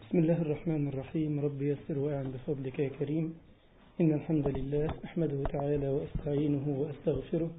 بسم الله الرحمن الرحيم. رب يسر وأعن بفضلك يا كريم. إن الحمد لله أحمده تعالى وأستعينه وأستغفره،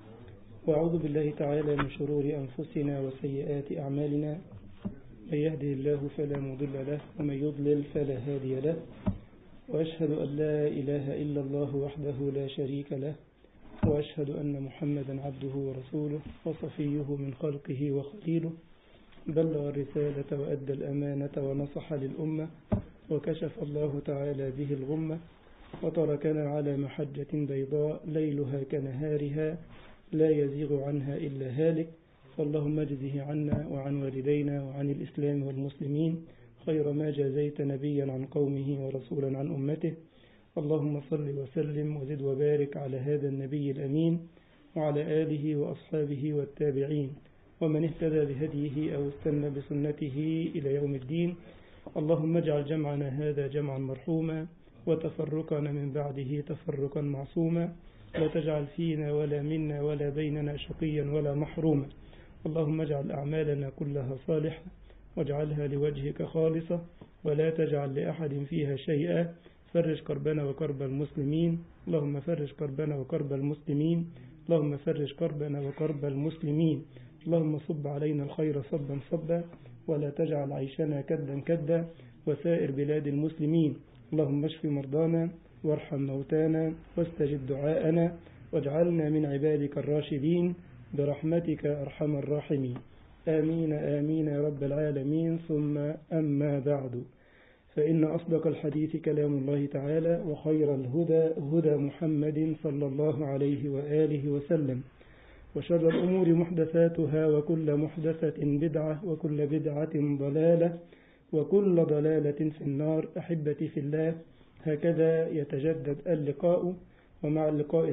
وأعوذ بالله تعالى من شرور أنفسنا وسيئات أعمالنا. من يهده الله فلا مضل له ومن يضلل فلا هادي له، وأشهد أن لا إله إلا الله وحده لا شريك له، وأشهد أن محمدا عبده ورسوله وصفيه من خلقه وخليله، بلغ الرسالة وأدى الأمانة ونصح للأمة، وكشف الله تعالى به الغمة، وتركنا على محجة بيضاء ليلها كنهارها لا يزيغ عنها إلا هالك. فاللهم اجزه عنا وعن والدينا وعن الإسلام والمسلمين خير ما جازيت نبيا عن قومه ورسولا عن أمته. اللهم صل وسلم وزد وبارك على هذا النبي الأمين وعلى آله وأصحابه والتابعين ومن اهتدى بهديه أو استنى بسنته إلى يوم الدين. اللهم اجعل جمعنا هذا جمعا مرحوما، وتفرقنا من بعده تفرقا معصوما، لا تجعل فينا ولا منا ولا بيننا شقيا ولا محروما. اللهم اجعل أعمالنا كلها صالحة واجعلها لوجهك خالصة، ولا تجعل لأحد فيها شيئا. فرج كربنا وكرب المسلمين، اللهم فرج كربنا وكرب المسلمين، اللهم فرج كربنا وكرب المسلمين. اللهم صب علينا الخير صبا صبا، ولا تجعل عيشنا كدا كدا، وسائر بلاد المسلمين. اللهم اشف مرضانا وارحم موتانا واستجب دعاءنا، واجعلنا من عبادك الراشدين برحمتك أرحم الراحمين. آمين آمين يا رب العالمين. ثم أما بعد، فإن أصدق الحديث كلام الله تعالى، وخير الهدى هدى محمد صلى الله عليه وآله وسلم، وشر الأمور محدثاتها، وكل محدثة بدعة، وكل بدعة ضلالة، وكل ضلالة في النار. أحبتي في الله، هكذا يتجدد اللقاء، ومع اللقاء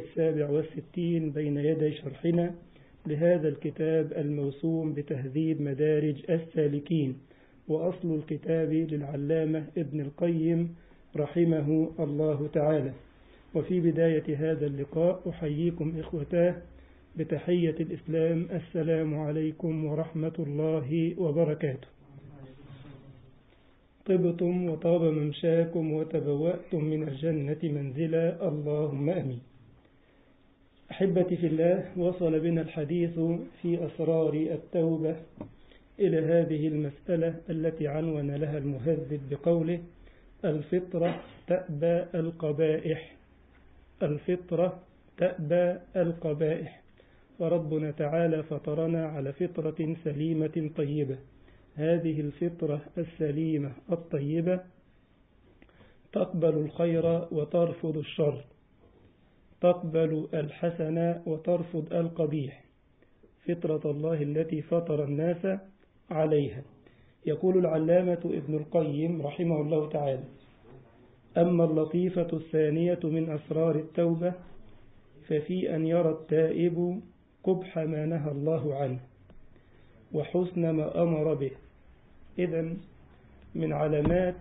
67 بين يدي شرحنا لهذا الكتاب الموسوم بتهذيب مدارج السالكين، وأصل الكتاب للعلامة ابن القيم رحمه الله تعالى. وفي بداية هذا اللقاء أحييكم إخوتاه بتحية الإسلام: السلام عليكم ورحمة الله وبركاته. طبتم وطاب ممشاكم وتبوأتم من الجنة منزلا، اللهم أمين. أحبتي في الله، وصل بنا الحديث في أسرار التوبة إلى هذه المسألة التي عنون لها المهذب بقوله: الفطرة تأبى القبائح. الفطرة تأبى القبائح. وربنا تعالى فطرنا على فطرة سليمة طيبة. هذه الفطرة السليمة الطيبة تقبل الخير وترفض الشر، تقبل الحسن وترفض القبيح، فطرة الله التي فطر الناس عليها. يقول العلامة ابن القيم رحمه الله تعالى: أما اللطيفة الثانية من أسرار التوبة، ففي أن يرى التائب قبح ما نهى الله عنه وحسن ما أمر به. إذن من علامات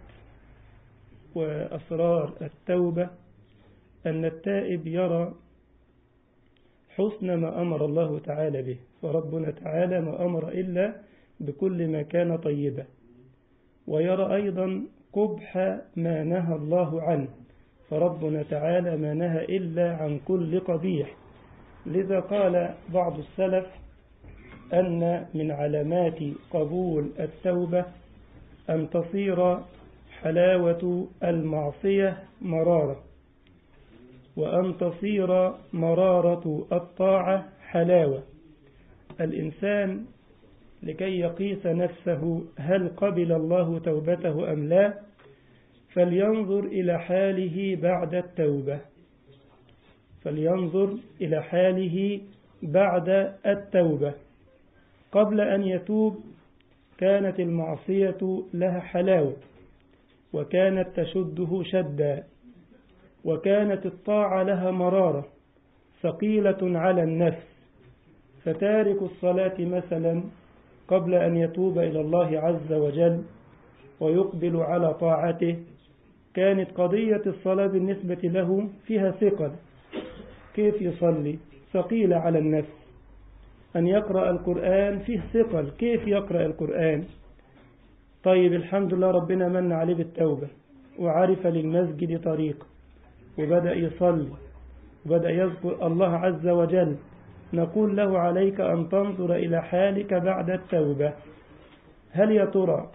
وأسرار التوبة أن التائب يرى حسن ما أمر الله تعالى به، فربنا تعالى ما أمر إلا بكل ما كان طيبا، ويرى أيضا قبح ما نهى الله عنه، فربنا تعالى ما نهى إلا عن كل قبيح. لذا قال بعض السلف أن من علامات قبول التوبة أن تصير حلاوة المعصية مرارة، وأن تصير مرارة الطاعة حلاوة. الإنسان لكي يقيس نفسه هل قبل الله توبته أم لا، فلينظر إلى حاله بعد التوبة، فلينظر إلى حاله بعد التوبة. قبل أن يتوب كانت المعصية لها حلاوة، وكانت تشده شدا، وكانت الطاعة لها مرارة ثقيلة على النفس. فتارك الصلاة مثلا قبل أن يتوب إلى الله عز وجل ويقبل على طاعته، كانت قضية الصلاة بالنسبة له فيها ثقل. كيف يصلي؟ ثقيلة على النفس. أن يقرأ القرآن فيه ثقل، كيف يقرأ القرآن؟ طيب الحمد لله ربنا من عليه بالتوبة وعرف للمسجد طريقه وبدأ يصلي وبدأ يذكر الله عز وجل، نقول له عليك أن تنظر إلى حالك بعد التوبة. هل يا ترى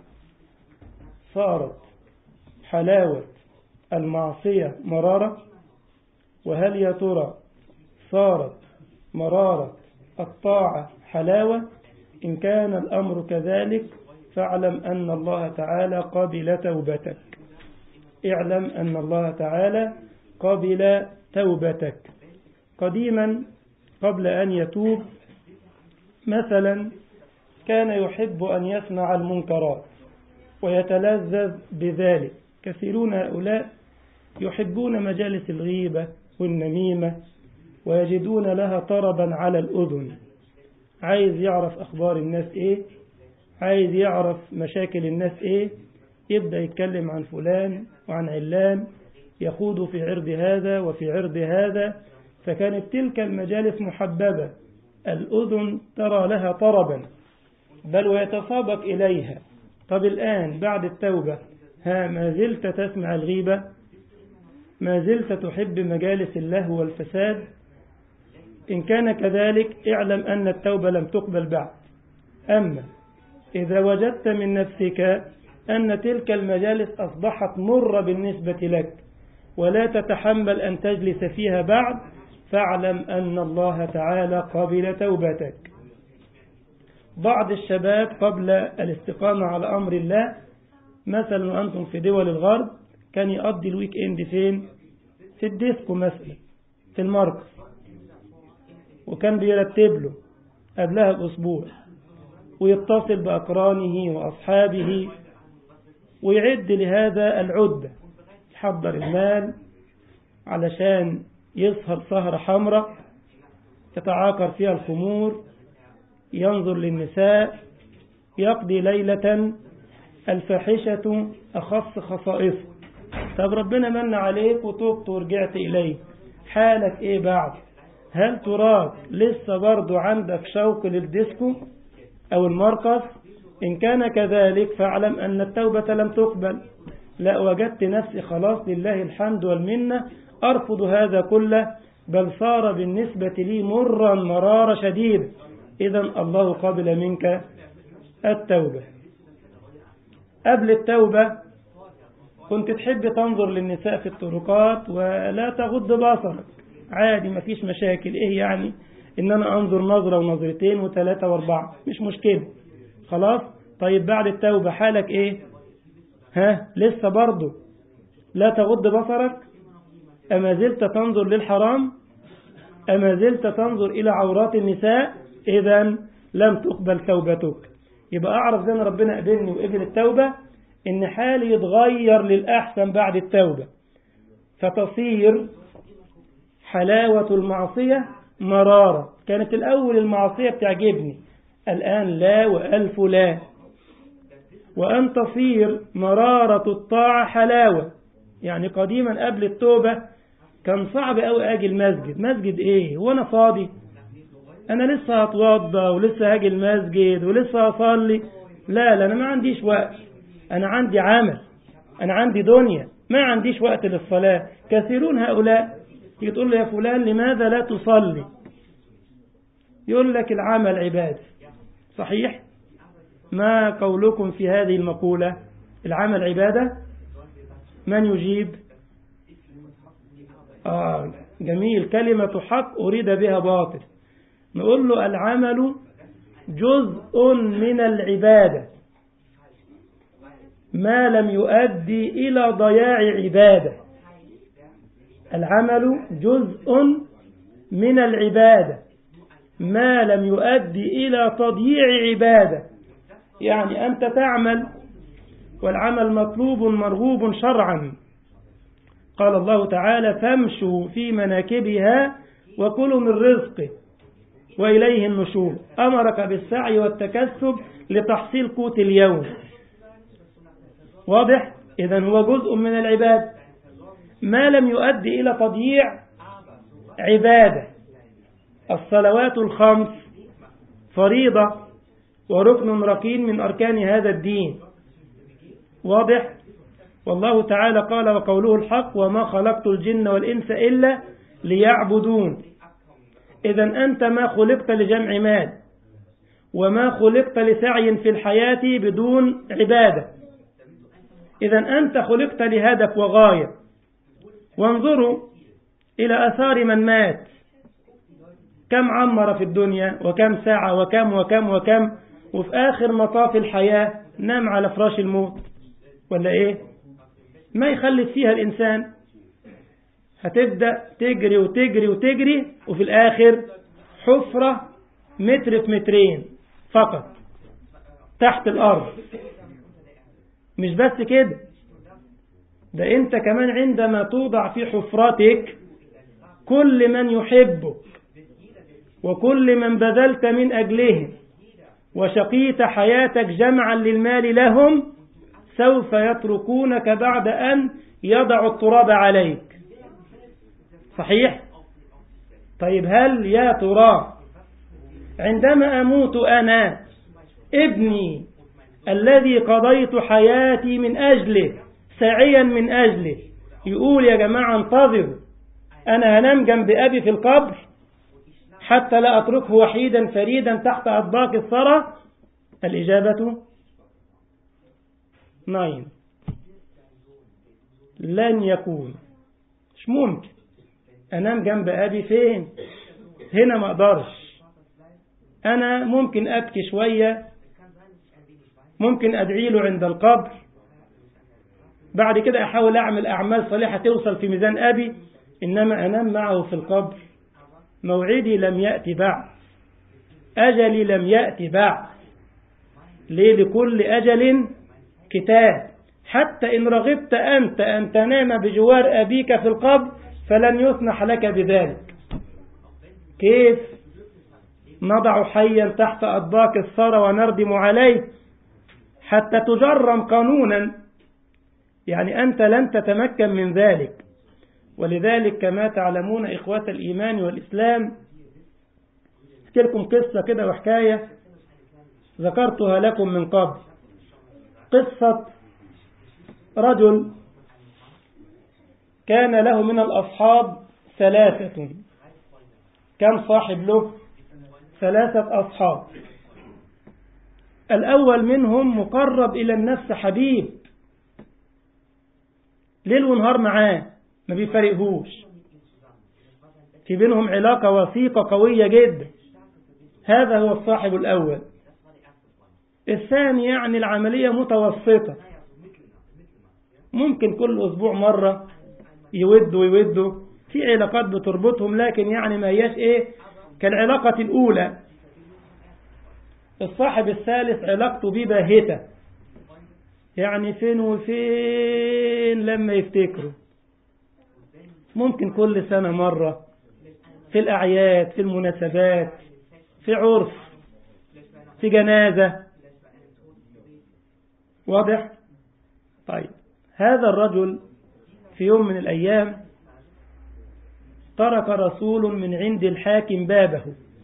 صارت حلاوة المعصية مرارة؟ وهل يا ترى صارت مرارة الطاعة حلاوة؟ إن كان الأمر كذلك فاعلم أن الله تعالى قبل توبتك. اعلم أن الله تعالى قبل توبتك. قديما قبل أن يتوب مثلا كان يحب أن يسمع المنكرات ويتلذذ بذلك. كثيرون هؤلاء يحبون مجالس الغيبة والنميمة ويجدون لها طربا على الأذن. عايز يعرف أخبار الناس إيه، عايز يعرف مشاكل الناس إيه، يبدأ يتكلم عن فلان وعن علان، يخوض في عرض هذا وفي عرض هذا. فكانت تلك المجالس محببة، الأذن ترى لها طربا بل ويتسابق إليها. طب الآن بعد التوبة ما زلت تسمع الغيبة؟ ما زلت تحب مجالس اللهو والفساد؟ إن كان كذلك اعلم أن التوبة لم تقبل بعد. أما إذا وجدت من نفسك أن تلك المجالس أصبحت مرة بالنسبة لك ولا تتحمل أن تجلس فيها بعد، فاعلم أن الله تعالى قبل توبتك. بعض الشباب قبل الاستقامة على أمر الله مثلا وأنتم في دول الغرب كان يقضي الويك إند فين؟ في الديسكو مثلا، في المركز، وكان بيرتب له قبلها بأسبوع ويتصل بأقرانه وأصحابه ويعد لهذا العدة، يحضر المال علشان يسهر سهرة حمراء يتعاقر فيها الخمور، ينظر للنساء، يقضي ليلة الفاحشة أخص خصائصه. طب ربنا من عليك وتوبت ورجعت إليه، حالك إيه بعد؟ هل تراك لسه برضو عندك شوق للديسكو أو المرقص؟ إن كان كذلك فاعلم أن التوبة لم تقبل. لا، وجدت نفسي خلاص لله الحمد والمنة أرفض هذا كله، بل صار بالنسبة لي مرا مرارة شديد، إذا الله قبل منك التوبة. قبل التوبة كنت تحب تنظر للنساء في الطرقات ولا تغض بصرك، عادي مفيش مشاكل، إيه يعني إن أنا أنظر نظرة ونظرتين وثلاثة واربعة، مش مشكلة خلاص. طيب بعد التوبة حالك إيه؟ لسه برضو لا تغض بصرك؟ أما زلت تنظر للحرام؟ أما زلت تنظر إلى عورات النساء؟ إذا لم تقبل توبتك. يبقى أعرف زي ربنا قبلني وقبل التوبة إن حالي يتغير للأحسن بعد التوبة، فتصير حلاوة المعصية مرارة. كانت الأول المعصية بتعجبني، الآن لا وألف لا. وأن تصير مرارة الطاعة حلاوة. يعني قديما قبل التوبة كان صعب أوي أجي المسجد. مسجد إيه؟ وأنا فاضي؟ أنا لسه هتوضى ولسه هاجي المسجد ولسه هصلي؟ لا أنا ما عنديش وقت، أنا عندي عمل، أنا عندي دنيا، ما عنديش وقت للصلاة. كثيرون هؤلاء تيجي تقول له يا فلان لماذا لا تصلي؟ يقول لك العمل عبادة. صحيح؟ ما قولكم في هذه المقولة؟ العمل عبادة؟ من يجيب؟ جميل، كلمة حق أريد بها باطل. نقول له العمل جزء من العبادة ما لم يؤدي إلى ضياع عبادة. العمل جزء من العبادة ما لم يؤدي إلى تضييع عبادة. يعني أنت تعمل والعمل مطلوب مرغوب شرعا. قال الله تعالى فامشوا في مناكبها وكلوا من رزقه وإليه النشور. أمرك بالسعي والتكسب لتحصيل قوت اليوم. واضح؟ إذن هو جزء من العبادة ما لم يؤدي إلى تضييع عبادة. الصلوات الخمس فريضة وركن ركين من أركان هذا الدين، واضح؟ والله تعالى قال وقوله الحق وما خلقت الجن والإنس إلا ليعبدون. إذا أنت ما خلقت لجمع مال وما خلقت لسعي في الحياة بدون عبادة. إذا أنت خلقت لهدف وغاية. وانظروا إلى أثار من مات، كم عمر في الدنيا وكم ساعة وكم وكم وكم، وفي آخر مطاف الحياة نام على فراش الموت، ولا إيه؟ ما يخلف فيها الإنسان. هتبدأ تجري وتجري وتجري، وفي الآخر حفرة متر في مترين فقط تحت الأرض. مش بس كده، ده أنت كمان عندما توضع في حفرتك كل من يحبك وكل من بذلت من أجلهم وشقيت حياتك جمعا للمال لهم سوف يتركونك بعد أن يضعوا التراب عليك. صحيح؟ طيب هل يا ترى عندما أموت أنا ابني الذي قضيت حياتي من أجله ساعيا من أجله يقول يا جماعة انتظروا أنا هنام جنب أبي في القبر حتى لا أتركه وحيدا فريدا تحت أطباق الثرى؟ الإجابة نعم، لن يكون. مش ممكن أنام جنب أبي فين؟ هنا ما أقدرش. أنا ممكن أبكي شوية، ممكن أدعي له عند القبر، بعد كده أحاول أعمل أعمال صالحة توصل في ميزان أبي، إنما أنام معه في القبر. موعدي لم يأتي بعد، أجلي لم يأتي بعد. ليه؟ لكل أجل كتاب. حتى إن رغبت أنت أن تنام بجوار أبيك في القبر فلن يسمح لك بذلك. كيف نضع حيا تحت أطباق الثرى ونردم عليه حتى تجرم قانونا؟ يعني أنت لن تتمكن من ذلك. ولذلك كما تعلمون إخوة الإيمان والإسلام، أحكي لكم قصة كده وحكاية ذكرتها لكم من قبل. قصة رجل كان له من الأصحاب 3. كم صاحب له؟ 3 أصحاب. الأول منهم مقرب إلى النفس حبيب، ليل ونهار معاه ما بيفارقهوش، في بينهم علاقة وثيقة قوية جدا. هذا هو الصاحب الأول. الثاني يعني العملية متوسطة، ممكن كل أسبوع مرة يودوا في علاقات بتربطهم، لكن يعني ما هياش كالعلاقة الأولى. الصاحب الثالث علاقته بيه باهتة، يعني فين وفين لما يفتكروا، ممكن كل سنة مرة في الأعياد، في المناسبات، في عرس، في جنازة. واضح؟ طيب هذا الرجل في يوم من الأيام ترك رسول من عند الحاكم بابه: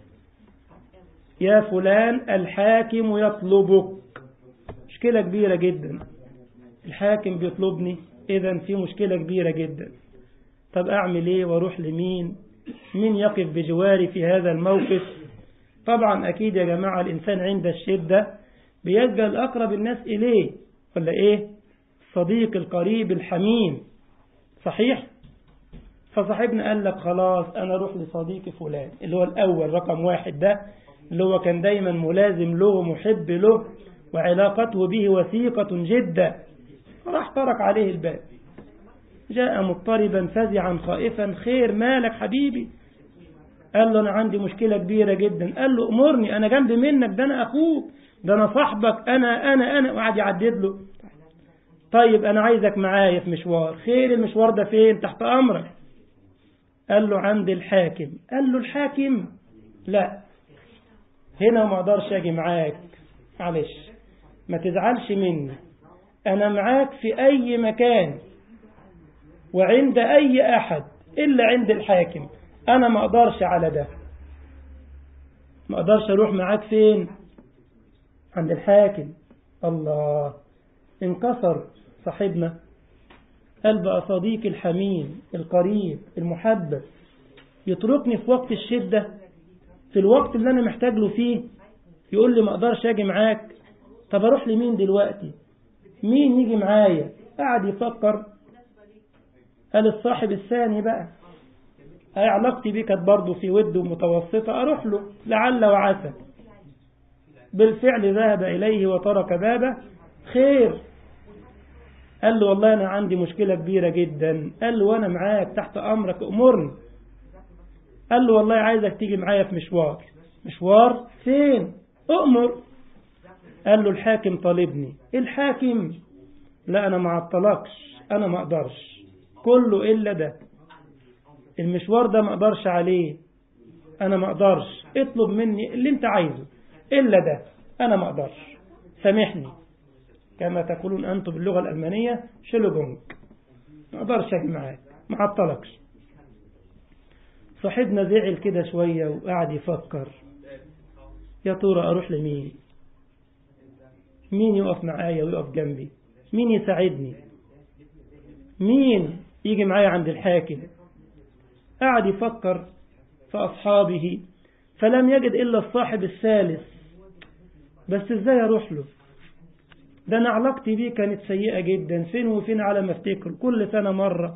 يا فلان الحاكم يطلبك. مشكلة كبيرة جدا، الحاكم بيطلبني، إذن في مشكلة كبيرة جدا. طب أعمل إيه وأروح لمين؟ مين يقف بجواري في هذا الموقف؟ طبعا أكيد يا جماعة الإنسان عند الشدة بيلجأ أقرب الناس إليه، ولا الصديق القريب الحميم. صحيح؟ فصاحبنا قال لك خلاص أنا أروح لصديقي فلان اللي هو الأول رقم 1 ده، اللي هو كان دايما ملازم له ومحب له وعلاقته به وثيقة جدا. راح طرق عليه الباب، جاء مضطربا فزعا خائفا: خير مالك حبيبي؟ قال له أنا عندي مشكلة كبيرة جدا. قال له أمرني، أنا جنب منك، ده أنا أخوك، ده أنا صاحبك، أنا وقعد يعدد له. طيب أنا عايزك معايا في مشوار. خير المشوار ده فين؟ تحت أمرك. قال له عند الحاكم. قال له الحاكم؟ لا، هنا ما اقدرش اجي معاك، معلش ما تزعلش مني، انا معاك في اي مكان وعند اي احد الا عند الحاكم، انا ما اقدرش على ده، ما اقدرش اروح معاك فين؟ عند الحاكم. الله، انكسر صاحبنا، قال بقى صديقي الحميم القريب المحبب يتركني في وقت الشدة، في الوقت اللي أنا محتاج له فيه، يقول لي ما أقدرش أجي معاك. طب أروح لمين دلوقتي؟ مين يجي معايا؟ قاعد يفكر. قال الصاحب الثاني بقى، علاقتي بيه كانت برضه في ود متوسطة، أروح له لعل وعسى. بالفعل ذهب إليه وترك بابه. خير. قال له والله أنا عندي مشكلة كبيرة جدا. قال له وأنا معاك تحت أمرك، أمرني. قال له والله عايزك تيجي معايا في مشوار. مشوار فين؟ أؤمر. قال له الحاكم طالبني. الحاكم؟ لا أنا ما عطلكش، أنا ما أقدرش، كله إلا ده، المشوار ده ما أقدرش عليه، أنا ما أقدرش، اطلب مني اللي أنت عايزه إلا ده، أنا ما أقدرش، سامحني، كما تقولون أنتم باللغة الألمانية شلوبونج، ما أقدرش أجي معاك، ما عطلكش. صاحبنا زعل كده شوية وقعد يفكر، يا ترى أروح لمين؟ مين يقف معايا ويقف جنبي؟ مين يساعدني؟ مين يجي معايا عند الحاكم؟ قعد يفكر في أصحابه فلم يجد إلا الصاحب الثالث. بس إزاي أروح له؟ ده أنا علاقتي بيه كانت سيئة جدا، فين وفين على ما افتكر، كل سنة مرة.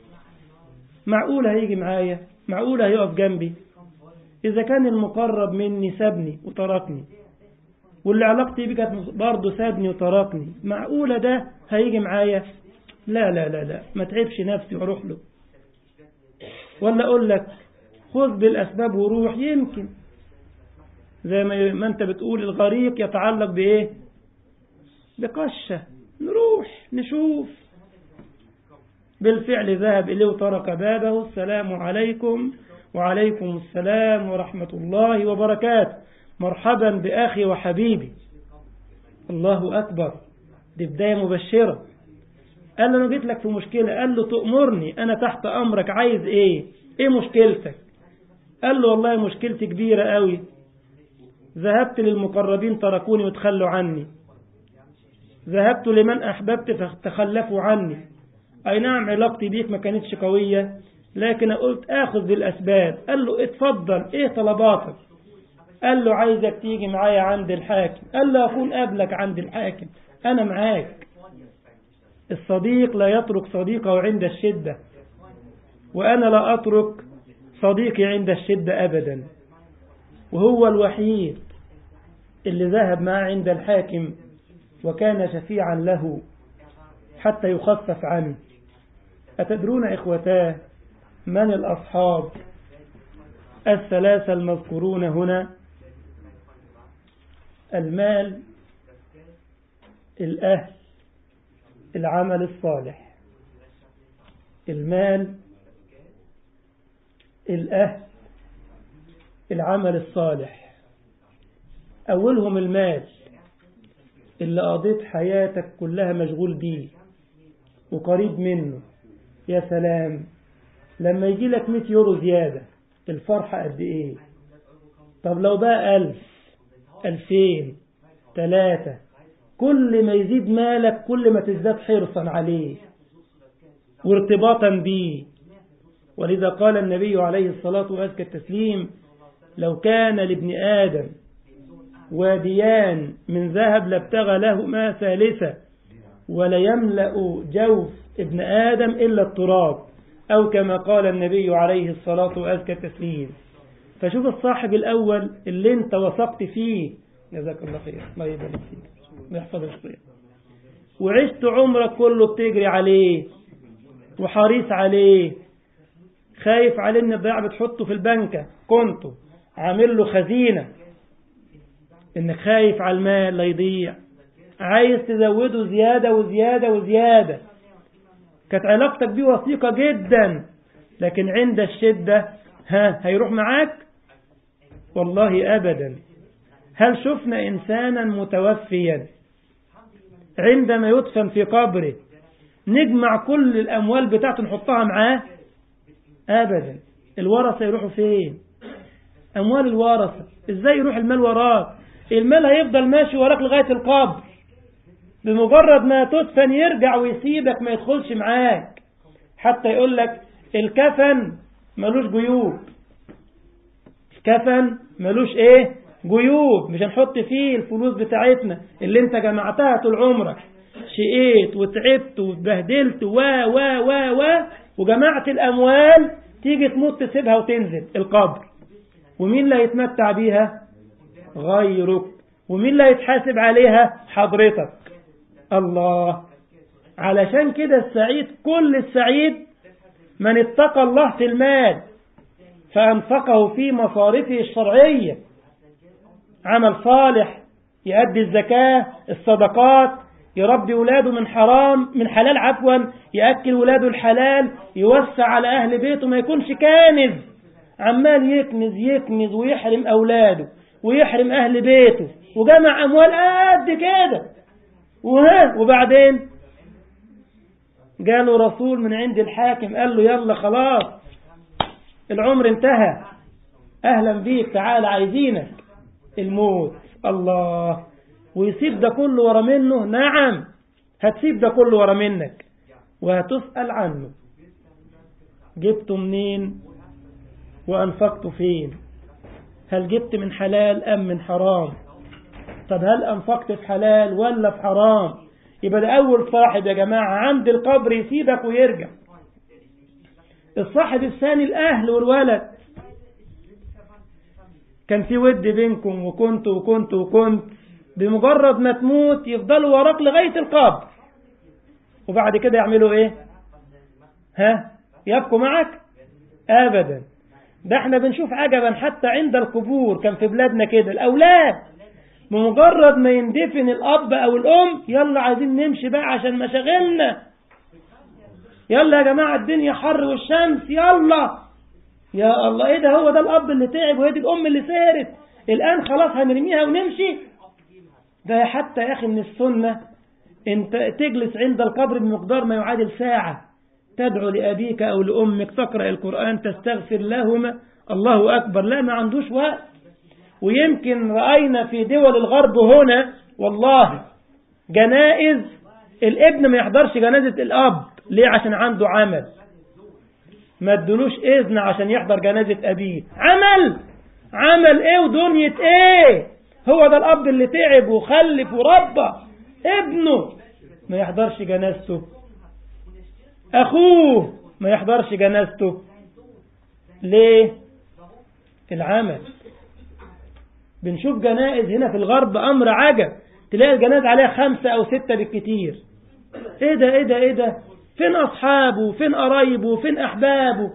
معقول هيجي معايا؟ معقول هيقف جنبي؟ إذا كان المقرب مني سابني وتركني، واللي علاقتي بيه كانت برضه سابني وتركني، معقولة ده هيجي معايا؟ لا لا لا لا، ما تعبش نفسي واروح له. ولا أقول لك خذ بالأسباب وروح، يمكن زي ما أنت بتقول الغريق يتعلق بإيه؟ بقشة، نروح نشوف. بالفعل ذهب إليه وترك بابه. السلام عليكم. وعليكم السلام ورحمة الله وبركاته. مرحبا بأخي وحبيبي. الله أكبر، دي بداية مبشرة. قال له أنا جيت لك في مشكلة. قال له تأمرني، أنا تحت أمرك، عايز إيه؟ إيه مشكلتك؟ قال له والله مشكلتي كبيرة قوي، ذهبت للمقربين تركوني وتخلوا عني، ذهبت لمن أحببت فتخلفوا عني. أي نعم علاقتي بيك ما كانتش قوية، لكن قلت آخذ بالأسباب. قال له اتفضل، إيه طلباتك؟ قال له عايزك تيجي معايا عند الحاكم. قال له أكون قبلك عند الحاكم، أنا معاك. الصديق لا يترك صديقه عند الشدة، وأنا لا أترك صديقي عند الشدة أبدا. وهو الوحيد اللي ذهب معه عند الحاكم وكان شفيعا له حتى يخفف عنه. أتدرون إخوتاه من الأصحاب الثلاثة المذكورون هنا؟ المال، الأهل، العمل الصالح. المال، الأهل، العمل الصالح. أولهم المال اللي قضيت حياتك كلها مشغول بيه وقريب منه. يا سلام لما يجي لك 100 يورو زيادة، الفرحة قد إيه؟ طب لو بقى 1000، 2000، 3، كل ما يزيد مالك كل ما تزداد حرصا عليه وارتباطا به. ولذا قال النبي عليه الصلاة وأزكى التسليم: لو كان لابن آدم واديان من ذهب لابتغى لهما ثالثة، ولا يملأ جوف ابن آدم إلا التراب، أو كما قال النبي عليه الصلاة وأزكى التسليم. فشوف الصاحب الأول اللي انت وثقت فيه، جزاك الله خير، الله يبارك فيك، الله يحفظك خير، وعشت عمرك كله بتجري عليه وحريص عليه، خايف عليه ان الضياع بتحطه في البنكة، كنت عامل له خزينة انك خايف على المال لا يضيع، عايز تزوده زيادة وزيادة وزيادة، كانت علاقتك بيه وثيقة جدا، لكن عند الشدة هيروح معاك؟ والله أبدا. هل شفنا إنسانا متوفيا عندما يدفن في قبره نجمع كل الأموال بتاعته نحطها معاه؟ أبدا. الورثة يروحوا فين؟ أموال الورثة إزاي يروح المال وراك؟ المال هيفضل ماشي وراك لغاية القبر. بمجرد ما تدفن يرجع ويسيبك، ما يدخلش معاك. حتى يقول لك الكفن ملوش جيوب، الكفن ملوش ايه؟ جيوب. مش هنحط فيه الفلوس بتاعتنا اللي انت جمعتها طول عمرك، شقيت وتعبت واتبهدلت وجمعت الاموال، تيجي تموت تسيبها وتنزل القبر. ومين اللي هيتمتع بيها؟ غيرك. ومين اللي هيتحاسب عليها؟ حضرتك. الله. علشان كده السعيد، كل السعيد من اتقى الله في المال فأنفقه في مصارفه الشرعية، عمل صالح، يؤدي الزكاة، الصدقات، يربي ولاده من حلال عفوا، يأكل ولاده الحلال، يوسع على أهل بيته، ما يكونش كانز عمال يكنز ويحرم أولاده ويحرم أهل بيته وجمع أموال قد كده. وبعدين جاله رسول من عند الحاكم قال له يلا خلاص العمر انتهى، أهلا بيك، تعال عايزينك. الموت. الله. ويسيب ده كله ورا منه؟ نعم، هتسيب ده كله ورا منك وهتسأل عنه. جبته منين وأنفقته فين؟ هل جبت من حلال أم من حرام؟ طب هل أنفقت في حلال ولا في حرام؟ يبقى ده أول صاحب يا جماعة عند القبر يسيبك ويرجع. الصاحب الثاني الأهل والولد، كان في ود بينكم وكنت بمجرد ما تموت يفضلوا وراك لغاية القبر، وبعد كده يعملوا ايه؟ يبقوا معك؟ ابدا. ده احنا بنشوف عجبا حتى عند القبور، كان في بلادنا كده الأولاد بمجرد ما يندفن الأب أو الأم يلا عايزين نمشي بقى عشان مشاغلنا، يلا يا جماعة الدنيا حر والشمس، يلا. يا الله، ايه ده؟ هو ده الأب اللي تعب وهي دي الأم اللي سارت، الآن خلاص هنرميها ونمشي؟ ده حتى يا أخي من السنة انت تجلس عند القبر بمقدار ما يعادل ساعة، تدعو لأبيك أو لأمك، تقرأ القرآن، تستغفر لهما، الله أكبر. لا، ما عندوش وقت. ويمكن رأينا في دول الغرب هنا والله جنائز الابن ما يحضرش جنازة الأب. ليه؟ عشان عنده عمل، ما ادلوش إذن عشان يحضر جنازة أبيه. عمل إيه ودنيا إيه؟ هو ده الأب اللي تعب وخلف وربى ابنه ما يحضرش جنازته، أخوه ما يحضرش جنازته. ليه؟ العمل. بنشوف جنائز هنا في الغرب أمر عجب، تلاقي الجنائز عليها 5 أو 6 بالكتير. إيه ده؟ فين أصحابه؟ فين قرايبه؟ فين أحبابه؟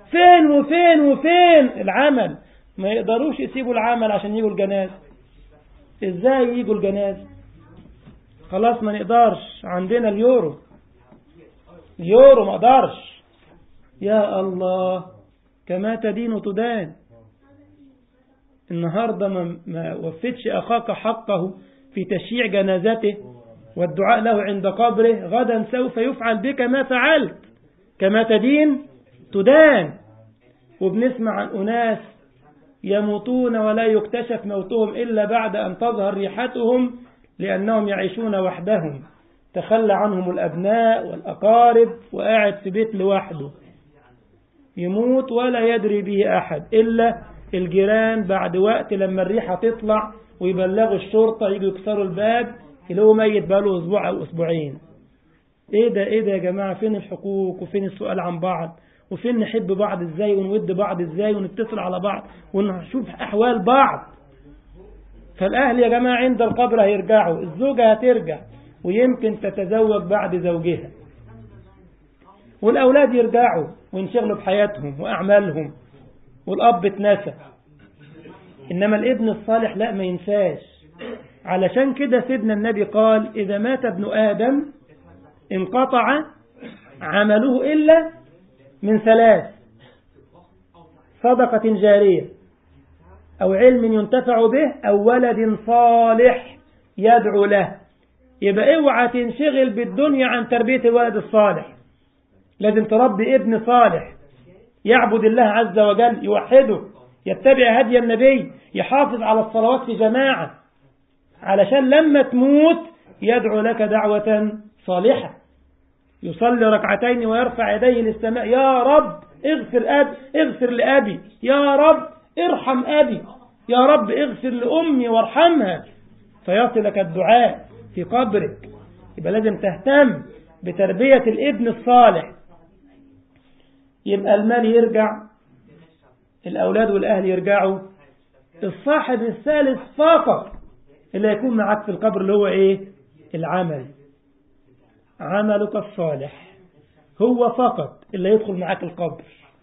فين العمل؟ ما يقدروش يسيبوا العمل عشان يجوا الجناز. إزاي يجوا الجناز؟ خلاص ما نقدرش، عندنا اليورو ما قدرش. يا الله، كما تدين تدان. النهاردة ما وفتش أخاك حقه في تشييع جنازته والدعاء له عند قبره، غدا سوف يفعل بك ما فعلت. كما تدين تدان. وبنسمع عن أناس يموتون ولا يكتشف موتهم إلا بعد أن تظهر ريحتهم لأنهم يعيشون وحدهم، تخلى عنهم الأبناء والأقارب وقاعد في بيت لوحده، يموت ولا يدري به أحد إلا الجيران. بعد وقت لما الريحة تطلع ويبلغوا الشرطة يجوا يكسروا الباب يلاقوا ميت بقاله أسبوع أو أسبوعين. إيه ده يا جماعة؟ فين الحقوق وفين السؤال عن بعض وفين نحب بعض إزاي ونود بعض إزاي ونتصل على بعض ونشوف أحوال بعض؟ فالأهل يا جماعة عند القبر هيرجعوا، الزوجة هترجع ويمكن تتزوج بعد زوجها، والأولاد يرجعوا وينشغلوا بحياتهم وأعمالهم، والأب اتنسى. إنما الابن الصالح لا، ما ينساش. علشان كده سيدنا النبي قال إذا مات ابن آدم انقطع عمله إلا من 3: صدقة جارية أو علم ينتفع به أو ولد صالح يدعو له. يبقى اوعى تنشغل بالدنيا عن تربية الولد الصالح، لازم تربي ابن صالح يعبد الله عز وجل، يوحده، يتبع هدي النبي، يحافظ على الصلوات في جماعة، علشان لما تموت يدعو لك دعوة صالحة، يصلي ركعتين ويرفع يديه للسماء: يا رب اغفر لأبي، يا رب ارحم أبي، يا رب اغفر لأمي وارحمها، فيصلك الدعاء في قبرك. يبقى لازم تهتم بتربية الابن الصالح. يبقى المال يرجع، الأولاد والأهل يرجعوا، الصاحب الثالث فقط اللي يكون معك في القبر اللي هو إيه؟ العمل، عملك الصالح هو فقط اللي يدخل معك القبر.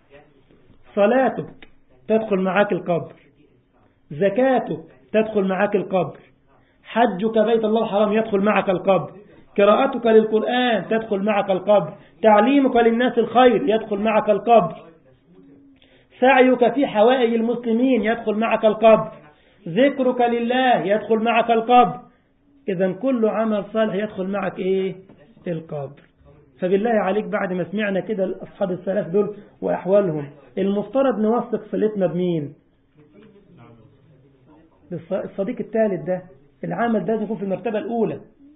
صلاتك تدخل معك القبر، زكاتك تدخل معك القبر، حجك بيت الله الحرام يدخل معك القبر، قراءتك للقرآن تدخل معك القبر، تعليمك للناس الخير يدخل معك القبر، سعيك في حوائج المسلمين يدخل معك القبر، ذكرك لله يدخل معك القبر. إذن كل عمل صالح يدخل معك إيه؟ القبر. فبالله عليك بعد ما سمعنا كده أصحاب الثلاث دول وأحوالهم، المفترض نوثق صلتنا بمين؟ الصديق الثالث ده. العمل ده يكون في المرتبة الأولى.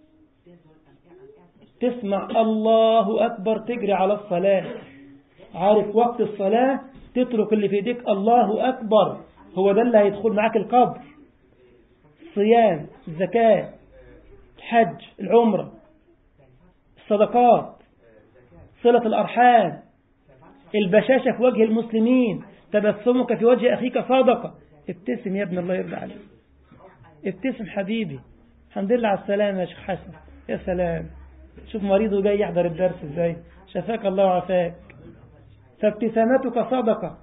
تسمع الله أكبر تجري على الصلاة، عارف وقت الصلاة تترك اللي في ايديك، الله أكبر، هو ده اللي هيدخل معاك القبر. صيام، الزكاة، الحج، العمرة، الصدقات، صلة الأرحام، البشاشة في وجه المسلمين، تبسمك في وجه أخيك صدقة. ابتسم يا ابن الله يرضى عليك، ابتسم حبيبي، الحمد لله على السلامة يا شيخ حسن، يا سلام، شوف مريضه جاي يحضر الدرس ازاي، شفاك الله وعافاك. فابتسامتك صدقة.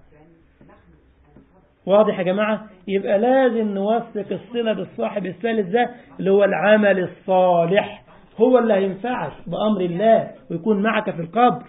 واضح يا جماعة؟ يبقى لازم نوثق الصلة بالصاحب الثالث ده اللي هو العمل الصالح، هو اللي هينفعك بأمر الله ويكون معك في القبر،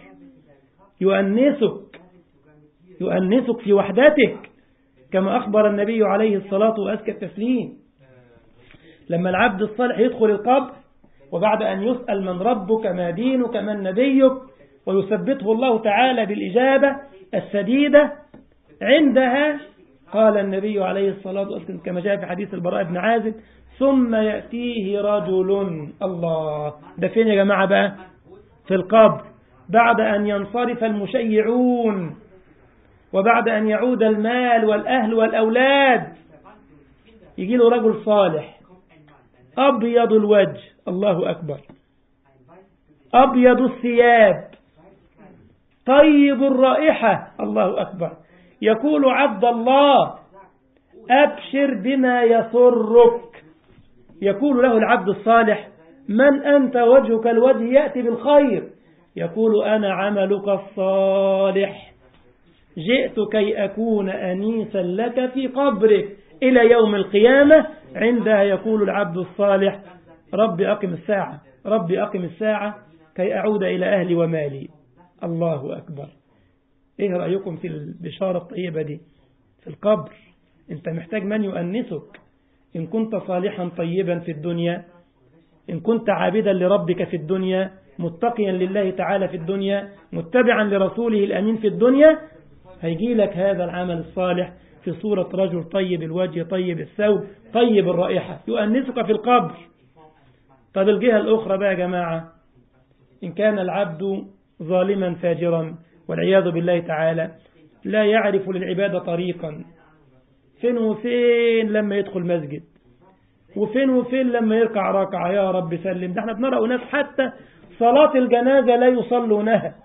يؤنسك في وحدتك، كما أخبر النبي عليه الصلاة وأزكى التسليم. لما العبد الصالح يدخل القبر وبعد أن يسأل من ربك ما دينك من نبيك ويثبته الله تعالى بالإجابة السديدة، عندها قال النبي عليه الصلاة والسلام كما جاء في حديث البراء بن عازب: ثم يأتيه رجل. الله، ده فين يا جماعة بقى؟ في القبر، بعد أن ينصرف المشيعون وبعد أن يعود المال والأهل والأولاد، يجي له رجل صالح أبيض الوجه، الله أكبر، أبيض الثياب، طيب الرائحة، الله أكبر، يقول: عبد الله أبشر بما يسرك. يقول له العبد الصالح: من أنت؟ وجهك الوجه يأتي بالخير. يقول: أنا عملك الصالح، جئت كي أكون أنيسا لك في قبرك إلى يوم القيامة. عندها يقول العبد الصالح: ربي أقم الساعة، ربي أقم الساعة كي أعود إلى أهلي ومالي. الله أكبر. إيه رأيكم في البشارة الطيبة دي في القبر؟ أنت محتاج من يؤنسك. إن كنت صالحا طيبا في الدنيا، إن كنت عابدا لربك في الدنيا، متقيا لله تعالى في الدنيا، متبعا لرسوله الأمين في الدنيا، هيجي لك هذا العمل الصالح في صورة رجل طيب الوجه طيب الثوب طيب الرائحة، يؤنسك في القبر. طب الجهة الأخرى بقى يا جماعة، إن كان العبد ظالما فاجرا والعياذ بالله تعالى، لا يعرف للعبادة طريقا، فين وفين لما يدخل مسجد، وفين وفين لما يركع ركعة، يا رب سلم. ده احنا بنرى ناس حتى صلاة الجنازة لا يصلونها،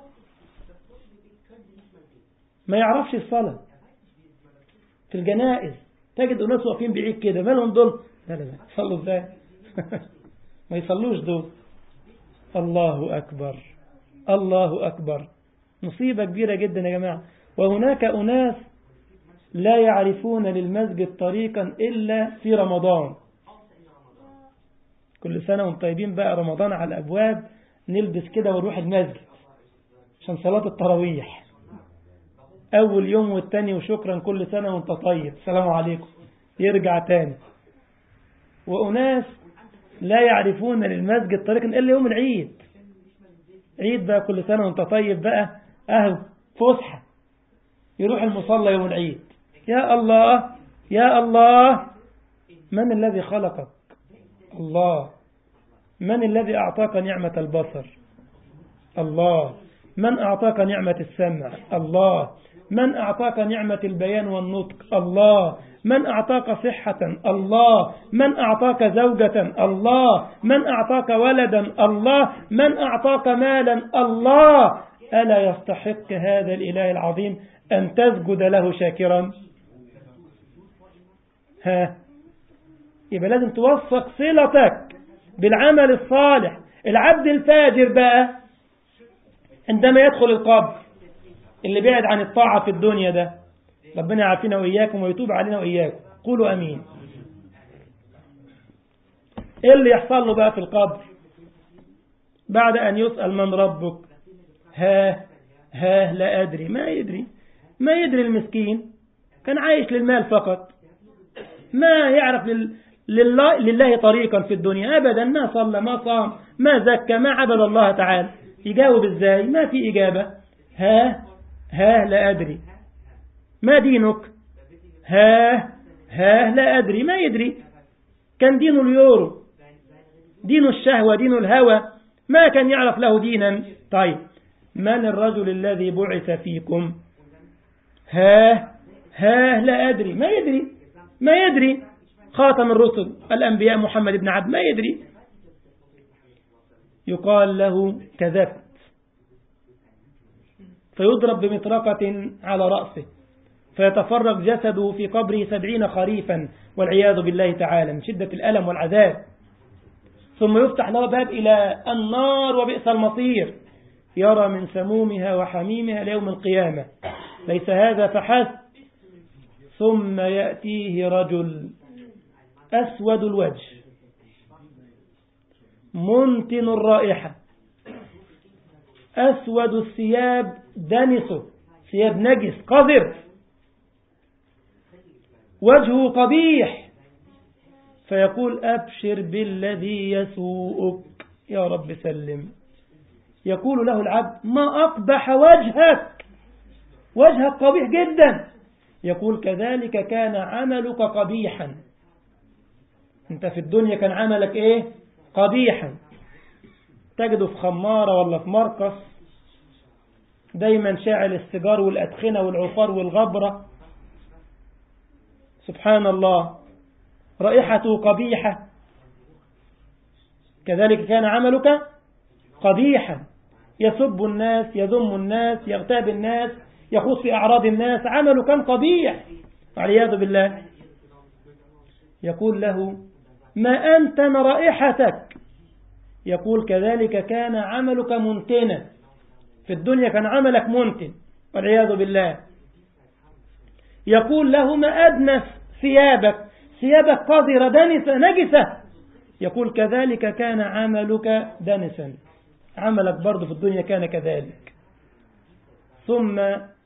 ما يعرفش الصلاة في الجنائز، تجد ناس واقفين بعيد كده، مالهم دول؟ لا لا لا، صلوا ازاي؟ ما يصلوش دول. الله أكبر، الله أكبر، مصيبة كبيرة جدا يا جماعة. وهناك أناس لا يعرفون للمسجد طريقا إلا في رمضان. كل سنة وانتم طيبين بقى، رمضان على الأبواب، نلبس كده ونروح المسجد عشان صلاة التراويح أول يوم والتاني، وشكرا كل سنة وانت طيب، السلام عليكم، يرجع تاني. وأناس لا يعرفون للمسجد طريقا إلا يوم العيد، عيد بقى كل سنة وانت طيب بقى، أهو فسحة، يروح المصلى يوم العيد. يا الله يا الله، من الذي خلقك؟ الله. من الذي أعطاك نعمة البصر؟ الله. من أعطاك نعمة السمع؟ الله. من أعطاك نعمة البيان والنطق؟ الله. من أعطاك صحة؟ الله. من أعطاك زوجة؟ الله. من أعطاك ولدا؟ الله. من أعطاك مالا؟ الله. ألا يستحق هذا الإله العظيم أن تسجد له شاكرا؟ يبقى لازم توثق صلتك بالعمل الصالح. العبد الفاجر بقى عندما يدخل القبر، اللي بعد عن الطاعة في الدنيا ده، ربنا يعافينا وإياكم ويتوب علينا وإياكم، قولوا أمين. إيه اللي يحصل له بقى في القبر بعد أن يسأل من ربك؟ لا أدري. ما يدري المسكين، كان عايش للمال فقط، ما يعرف لله طريقا في الدنيا أبدا، ما صلى ما صام ما زكى ما عبد الله تعالى. يجاوب إزاي؟ ما في إجابة. لا أدري. ما دينك؟ لا أدري. ما يدري. كان دين اليورو، دين الشهوة، دين الهوى، ما كان يعرف له دينا. طيب من الرجل الذي بعث فيكم؟ لا أدري. ما يدري. خاتم الرسل الأنبياء محمد بن عبد، ما يدري. يقال له كذبت، فيضرب بمطرقة على رأسه، فيتفرق جسده في قبره 70 خريفا والعياذ بالله تعالى من شدة الألم والعذاب. ثم يفتح له باب إلى النار وبئس المصير، يرى من سمومها وحميمها ليوم القيامة. ليس هذا فحسب، ثم يأتيه رجل أسود الوجه منتن الرائحة، أسود الثياب دنسه، ثياب نجس قذر، وجهه قبيح، فيقول أبشر بالذي يسوءك يا رب سلم. يقول له العبد ما أقبح وجهك قبيح جدا. يقول كذلك كان عملك قبيحا. انت في الدنيا كان عملك ايه؟ قبيحا. تجده في خمارة ولا في مرقص دايما شاعل السجار والأدخنة والعفار والغبرة، سبحان الله، رائحته قبيحة. كذلك كان عملك قبيحا، يسب الناس، يذم الناس، يغتاب الناس، يخوض في أعراض الناس، عمله كان قبيح والعياذ بالله. يقول له ما أنتن رائحتك. يقول كذلك كان عملك منتنا. في الدنيا كان عملك منتن والعياذ بالله. يقول له ما أدنس ثيابك قذرة دنسة نجسة. يقول كذلك كان عملك دنسا، عملك برضه في الدنيا كان كذلك. ثم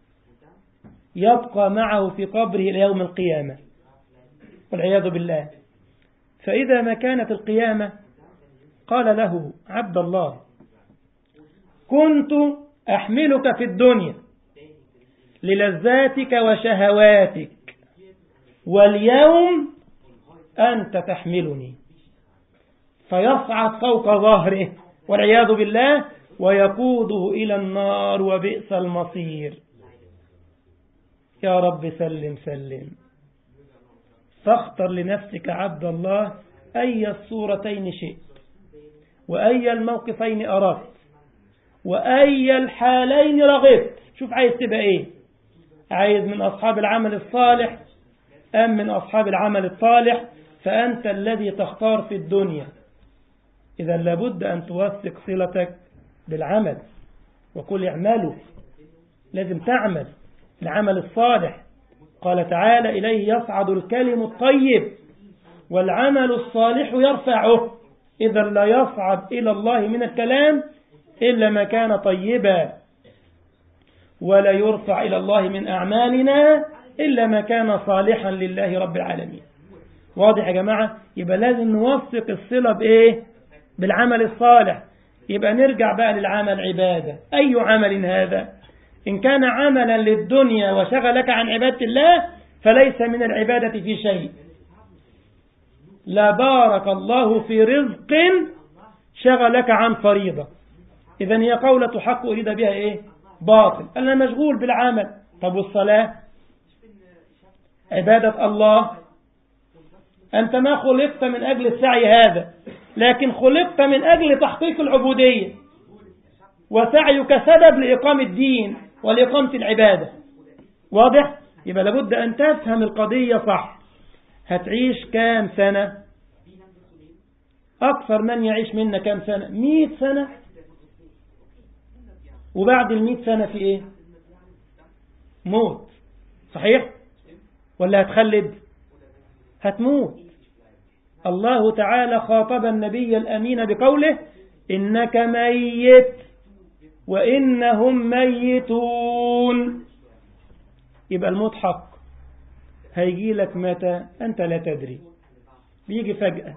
يبقى معه في قبره إلى يوم القيامة والعياذ بالله. فإذا ما كانت القيامة قال له عبد الله كنت أحملك في الدنيا للذاتك وشهواتك، واليوم أنت تحملني. فيصعد فوق ظهره والعياذ بالله ويقوده إلى النار وبئس المصير. يا رب سلم سلم. فاختر لنفسك عبد الله أي الصورتين شئت، وأي الموقفين أردت، وأي الحالين رغبت. شوف عايز تبقى إيه؟ عايز من أصحاب العمل الصالح أم من أصحاب العمل الطالح؟ فأنت الذي تختار في الدنيا. إذا لابد أن توثق صلتك بالعمل، وقل اعملوا، لازم تعمل العمل الصالح. قال تعالى إليه يصعد الكلم الطيب والعمل الصالح يرفعه. إذا لا يصعد إلى الله من الكلام إلا ما كان طيبا، ولا يرفع إلى الله من أعمالنا إلا ما كان صالحا لله رب العالمين. واضح يا جماعة؟ يبقى لازم نوثق الصلة بإيه؟ بالعمل الصالح. يبقى نرجع بقى للعمل عبادة. أي عمل هذا؟ إن كان عملا للدنيا وشغلك عن عبادة الله فليس من العبادة في شيء. لا بارك الله في رزق شغلك عن فريضة، إذن هي قولة حق أريد بها إيه؟ باطل. أنا مشغول بالعمل. طب والصلاة عبادة الله، أنت ما خلقت من أجل السعي هذا، لكن خلقت من أجل تحقيق العبودية، وسعيك سبب لإقامة الدين ولإقامة العبادة. واضح؟ يبقى لابد أن تفهم القضية صح. هتعيش كام سنة؟ أكثر من يعيش منا كام سنة؟ 100 سنة. وبعد 100 سنة في إيه؟ موت. صحيح؟ ولا هتخلد؟ هتموت. الله تعالى خاطب النبي الأمين بقوله إنك ميت وإنهم ميتون. يبقى الموت حق، هيجي لك متى أنت لا تدري، بيجي فجأة.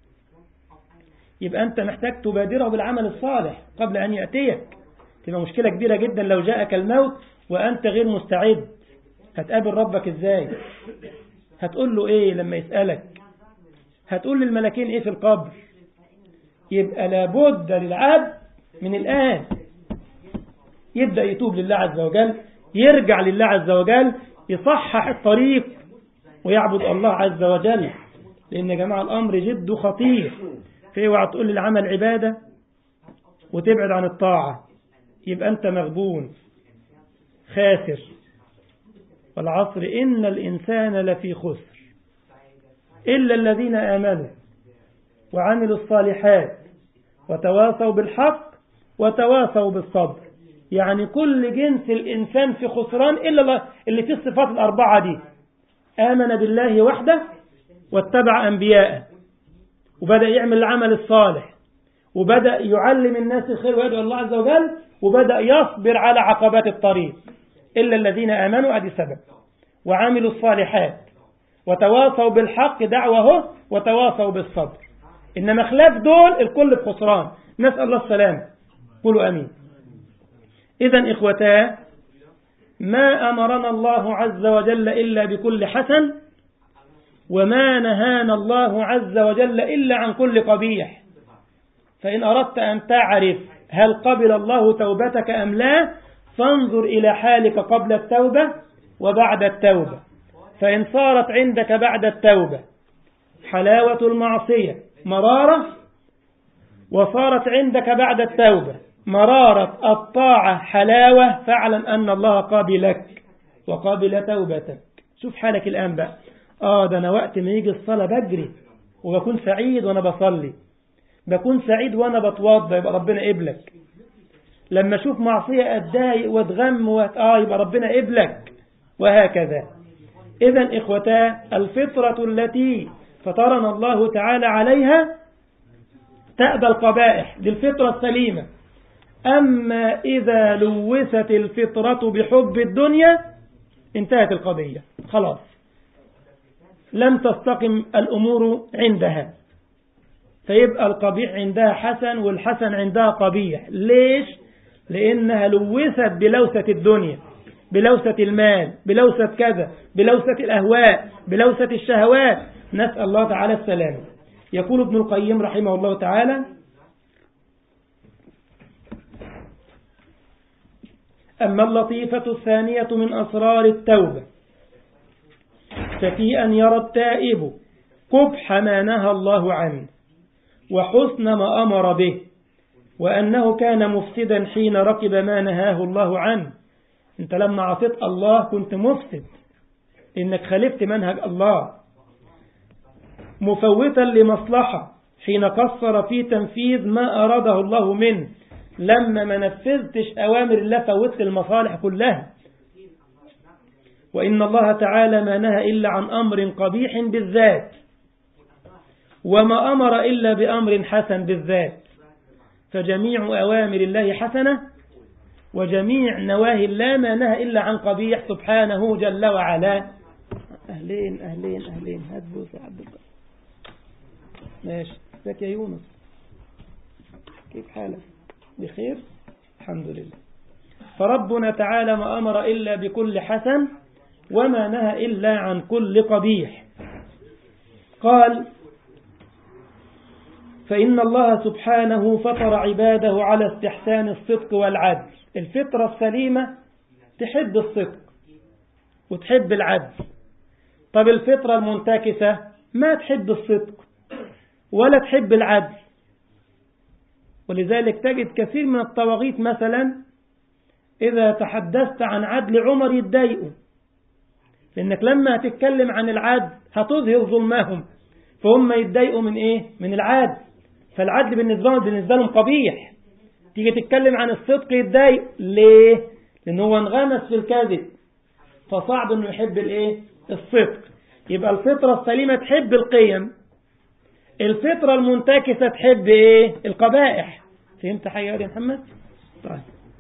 يبقى أنت محتاج تبادره بالعمل الصالح قبل أن يأتيك. تبقى مشكلة كبيرة جدا لو جاءك الموت وأنت غير مستعد. هتقابل ربك إزاي؟ هتقول له إيه لما يسألك؟ هتقول للملكين إيه في القبر؟ يبقى لابد للعبد من الآن يبدأ يتوب لله عز وجل، يرجع لله عز وجل، يصحح الطريق ويعبد الله عز وجل. لأن يا جماعة الأمر جد خطير. فاوعى تقول للعمل عبادة وتبعد عن الطاعة، يبقى أنت مغبون خاسر. والعصر إن الإنسان لفي خسر إلا الذين آمنوا وعملوا الصالحات وتواصوا بالحق وتواصوا بالصبر. يعني كل جنس الإنسان في خسران إلا اللي فيه الصفات الأربعة دي: آمن بالله وحده واتبع أنبياءه وبدأ يعمل العمل الصالح وبدأ يعلم الناس الخير ويدعو الله عز وجل وبدأ يصبر على عقبات الطريق. إلا الذين آمنوا، أدي سبب، وعملوا الصالحات وتواصوا بالحق دعوه وتواصوا بالصبر. إنما خلاف دول الكل بخسران، نسأل الله السلام. قولوا أمين. إذن إخوتاه، ما أمرنا الله عز وجل إلا بكل حسن، وما نهانا الله عز وجل إلا عن كل قبيح. فإن أردت أن تعرف هل قبل الله توبتك أم لا، فانظر إلى حالك قبل التوبة وبعد التوبة. فإن صارت عندك بعد التوبة حلاوة المعصية مرارة، وصارت عندك بعد التوبة مرارة الطاعة حلاوة، فاعلم أن الله قابلك وقابل توبتك. شوف حالك الآن بقى. ده أنا وقت ما يجي الصلاة بجري وبكون سعيد وأنا بصلي، بكون سعيد وأنا بتوضى، يبقى ربنا قبلك. لما أشوف معصية أتضايق وأتغم يبقى ربنا قبلك، وهكذا. إذن إخوتا، الفطرة التي فطرنا الله تعالى عليها تأبى القبائح، دي الفطرة السليمة. أما إذا لوثت الفطرة بحب الدنيا انتهت القضية، خلاص لم تستقم الأمور عندها، فيبقى القبيح عندها حسن والحسن عندها قبيح. ليش؟ لأنها لوثت بلوثة الدنيا، بلوثة المال، بلوثة كذا، بلوثة الأهواء، بلوثة الشهوات. نسأل الله تعالى السلام. يقول ابن القيم رحمه الله تعالى: أما اللطيفة الثانية من أسرار التوبة ففي أن يرى التائب قبح ما نهى الله عنه وحسن ما أمر به، وأنه كان مفسدا حين ركب ما نهاه الله عنه. أنت لما عصيت الله كنت مفسد، إنك خالفت منهج الله، مفوتا لمصلحة حين قصر في تنفيذ ما أراده الله منه. لما ما نفذتش أوامر الله فوتت المصالح كلها. وإن الله تعالى ما نهى إلا عن أمر قبيح بالذات، وما أمر إلا بأمر حسن بالذات. فجميع أوامر الله حسنة، وجميع نواهي الله ما نهى إلا عن قبيح سبحانه جل وعلا. أهلين أهلين أهلين. هدبوس عبد الله. ماشي. ازيك يا يونس؟ كيف حالك؟ بخير؟ الحمد لله. فربنا تعالى ما أمر إلا بكل حسن، وما نهى إلا عن كل قبيح. قال: فإن الله سبحانه فطر عباده على استحسان الصدق والعدل. الفطرة السليمة تحب الصدق وتحب العدل. طب الفطرة المنتكسة ما تحب الصدق ولا تحب العدل. ولذلك تجد كثير من الطواغيت مثلا إذا تحدثت عن عدل عمر يتضايقوا، لأنك لما تتكلم عن العدل هتظهر ظلمهم، فهم يتضايقوا من إيه؟ من العدل. فالعدل بالنسبة لهم قبيح. تيجي تتكلم عن الصدق يتضايق. ليه؟ لأنه هو انغمس في الكذب، فصعب أنه يحب الإيه؟ الصدق. يبقى الفطرة السليمة تحب القيم، الفطرة المنتكسة تحب إيه؟ القبائح. فهمت حاجة يا محمد؟ طيب.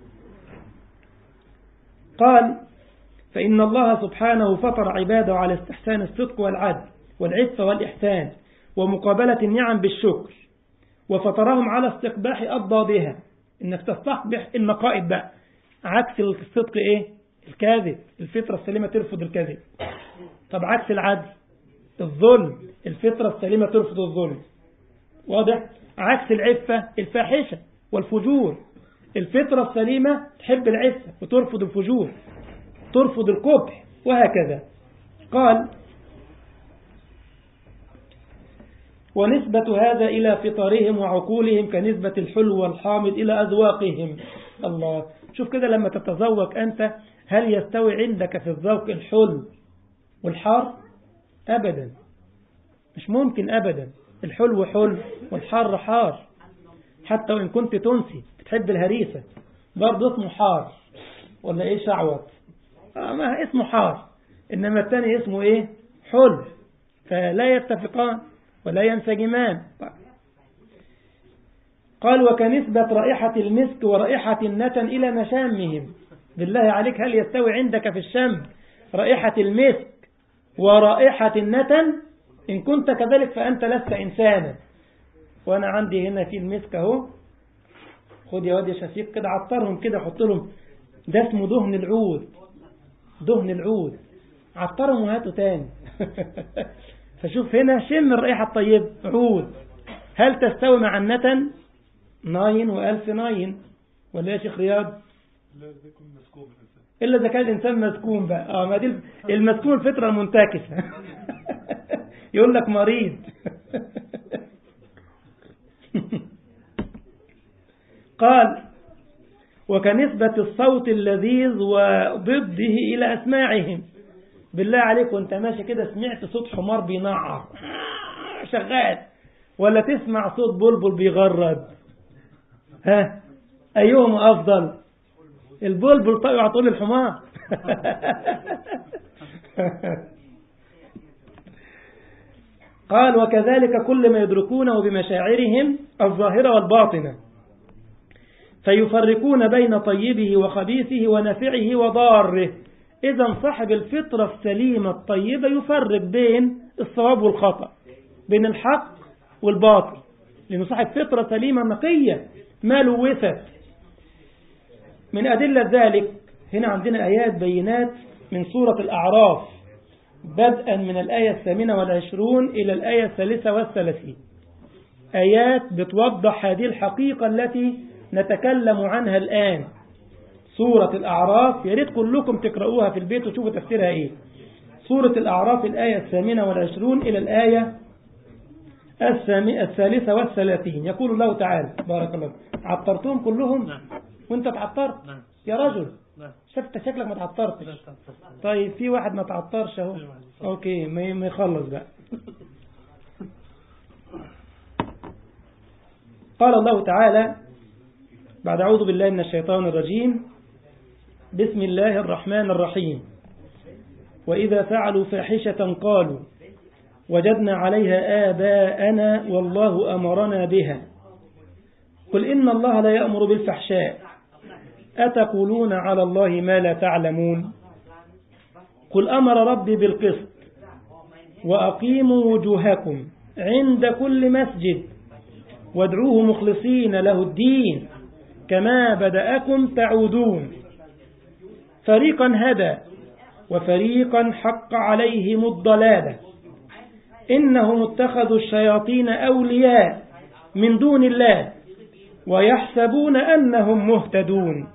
قال فإن الله سبحانه فطر عباده على استحسان الصدق والعدل والعفة والإحسان ومقابلة النعم بالشكر، وفطرهم على استقباح أضدادها، إنك تستقبح النقائد بقى. عكس الصدق إيه؟ الكاذب. الفطرة السليمة ترفض الكذب. طب عكس العدل الظلم. الفطرة السليمة ترفض الظلم. واضح؟ عكس العفة الفاحشة والفجور. الفطرة السليمة تحب العفة وترفض الفجور، ترفض القبح، وهكذا. قال ونسبة هذا إلى فطرهم وعقولهم كنسبة الحلو والحامض إلى أذواقهم. الله، شوف كده لما تتذوق أنت، هل يستوي عندك في الذوق الحلو والحار؟ أبدا، مش ممكن أبدا. الحلو حلو والحار حار. حتى وإن كنت تنسي بتحب الهريسة برضه اسمه حار، ولا إيه شعوط؟ ما اسمه حار، إنما الثاني اسمه إيه؟ حلو. فلا يتفقان ولا ينسجمان. قال وكنسبة رائحة المسك ورائحة النتن إلى مشامهم. بالله عليك، هل يستوي عندك في الشم رائحة المسك ورائحة النتن؟ إن كنت كذلك فأنت لست إنسانا. وأنا عندي هنا في المسك أهو، خد يا واد يا شفيق كده، عطرهم كده، حط لهم، ده اسمه دهن العود. دهن العود، عطرهم وهاتوا تاني. فشوف هنا، شم الرائحة الطيبة، عود. هل تستوي مع النتن؟ ناين وألف ناين، ولا يا شيخ رياض؟ إلا إذا كان الإنسان مسكون بقى. ما دي المسكون الفطرة المنتكسة. يقول لك مريض. قال وكنسبة الصوت اللذيذ وضده إلى أسماعهم. بالله عليك، وانت ماشي كده سمعت صوت حمار بينعر شغال، ولا تسمع صوت بلبل بيغرد؟ ها، أيهما أفضل؟ البلبل طيب على طول الحمار. قال وكذلك كل ما يدركونه بمشاعرهم الظاهرة والباطنة، فيفرقون بين طيبه وخبيثه ونافعه وضاره. إذا صاحب الفطرة السليمة الطيبة يفرق بين الصواب والخطأ، بين الحق والباطل، لأنه صاحب فطرة سليمة نقية ما لوثت. من أدلة ذلك هنا عندنا آيات بينات من سورة الأعراف، بدءا من الآية 28 إلى الآية 33. آيات بتوضح هذه الحقيقة التي نتكلم عنها الآن. سورة الأعراف، يا ريت كلكم تقرؤوها في البيت وتشوفوا تفسيرها إيه. سورة الأعراف الآية 28 إلى الآية 33. يقول الله تعالى بارك الله. عطرتهم كلهم؟ نعم. وانت تعطرت؟ نعم. يا رجل، نعم. شكلك ما تعطرتش. طيب في واحد ما تعطرش اهو. اوكي، ما يخلص بقى. قال الله تعالى بعد أعوذ بالله من الشيطان الرجيم، بسم الله الرحمن الرحيم. وإذا فعلوا فاحشة قالوا وجدنا عليها آباءنا والله أمرنا بها قل إن الله لا يأمر بالفحشاء أتقولون على الله ما لا تعلمون قل أمر ربي بالقسط وأقيموا وجوهكم عند كل مسجد وادعوه مخلصين له الدين كما بدأكم تعودون فريقا هدى وفريقا حق عليهم الضلالة إنهم اتخذوا الشياطين أولياء من دون الله ويحسبون أنهم مهتدون.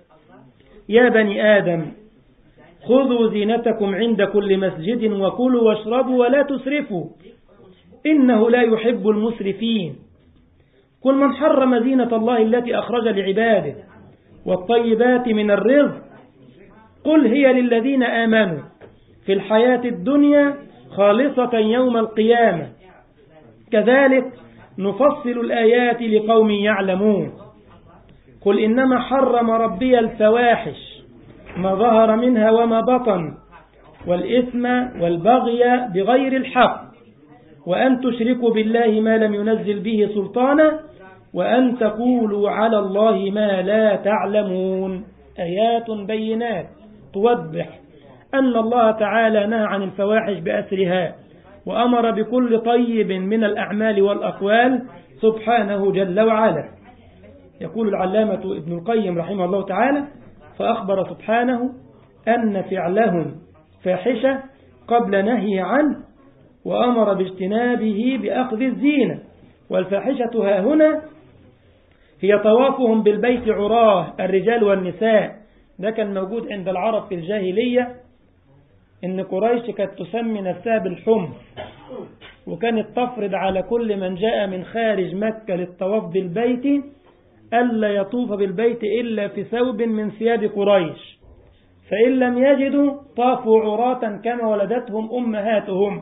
يا بني آدم خذوا زينتكم عند كل مسجد وكلوا واشربوا ولا تسرفوا إنه لا يحب المسرفين. قل من حرم زينة الله التي أخرج لعباده والطيبات من الرزق قل هي للذين آمنوا في الحياة الدنيا خالصة يوم القيامة كذلك نفصل الآيات لقوم يعلمون. قل إنما حرم ربي الفواحش ما ظهر منها وما بطن والإثم والبغي بغير الحق وأن تشركوا بالله ما لم ينزل به سلطانا وأن تقولوا على الله ما لا تعلمون. آيات بينات توضح أن الله تعالى نهى عن الفواحش بأسرها وأمر بكل طيب من الأعمال والأقوال سبحانه جل وعلا. يقول العلامة ابن القيم رحمه الله تعالى فأخبر سبحانه أن فعلهم فاحشة قبل نهي عنه وأمر باجتنابه بأخذ الزينة. والفاحشة ها هنا هي طوافهم بالبيت عراه الرجال والنساء. ده كان موجود عند العرب في الجاهلية إن قريش كانت تسمي نفسها بالحمص وكانت تفرض على كل من جاء من خارج مكة للطواف بالبيت ألا يطوف بالبيت إلا في ثوب من ثياب قريش فإن لم يجدوا طافوا عراة كما ولدتهم أمهاتهم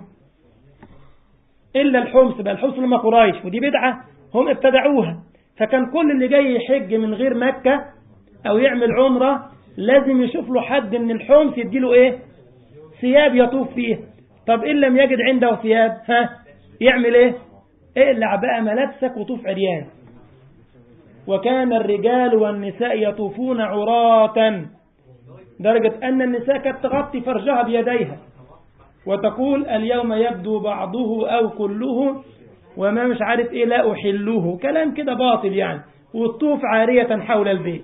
إلا الحمص. بقى الحمص لما قريش ودي بدعة هم ابتدعوها. فكان كل اللي جاي يحج من غير مكة أو يعمل عمرة لازم يشوف له حد من الحمص يديله إيه ثياب يطوف فيه. طب إن لم يجد عنده ثياب يعمل إيه اقلع بقى ملابسك وطوف عريان. وكان الرجال والنساء يطوفون عراة درجة أن النساء كانت تغطي فرجها بيديها وتقول اليوم يبدو بعضه أو كله وما مش عارف إيه لا أحله كلام كده باطل يعني والطوف عارية حول البيت.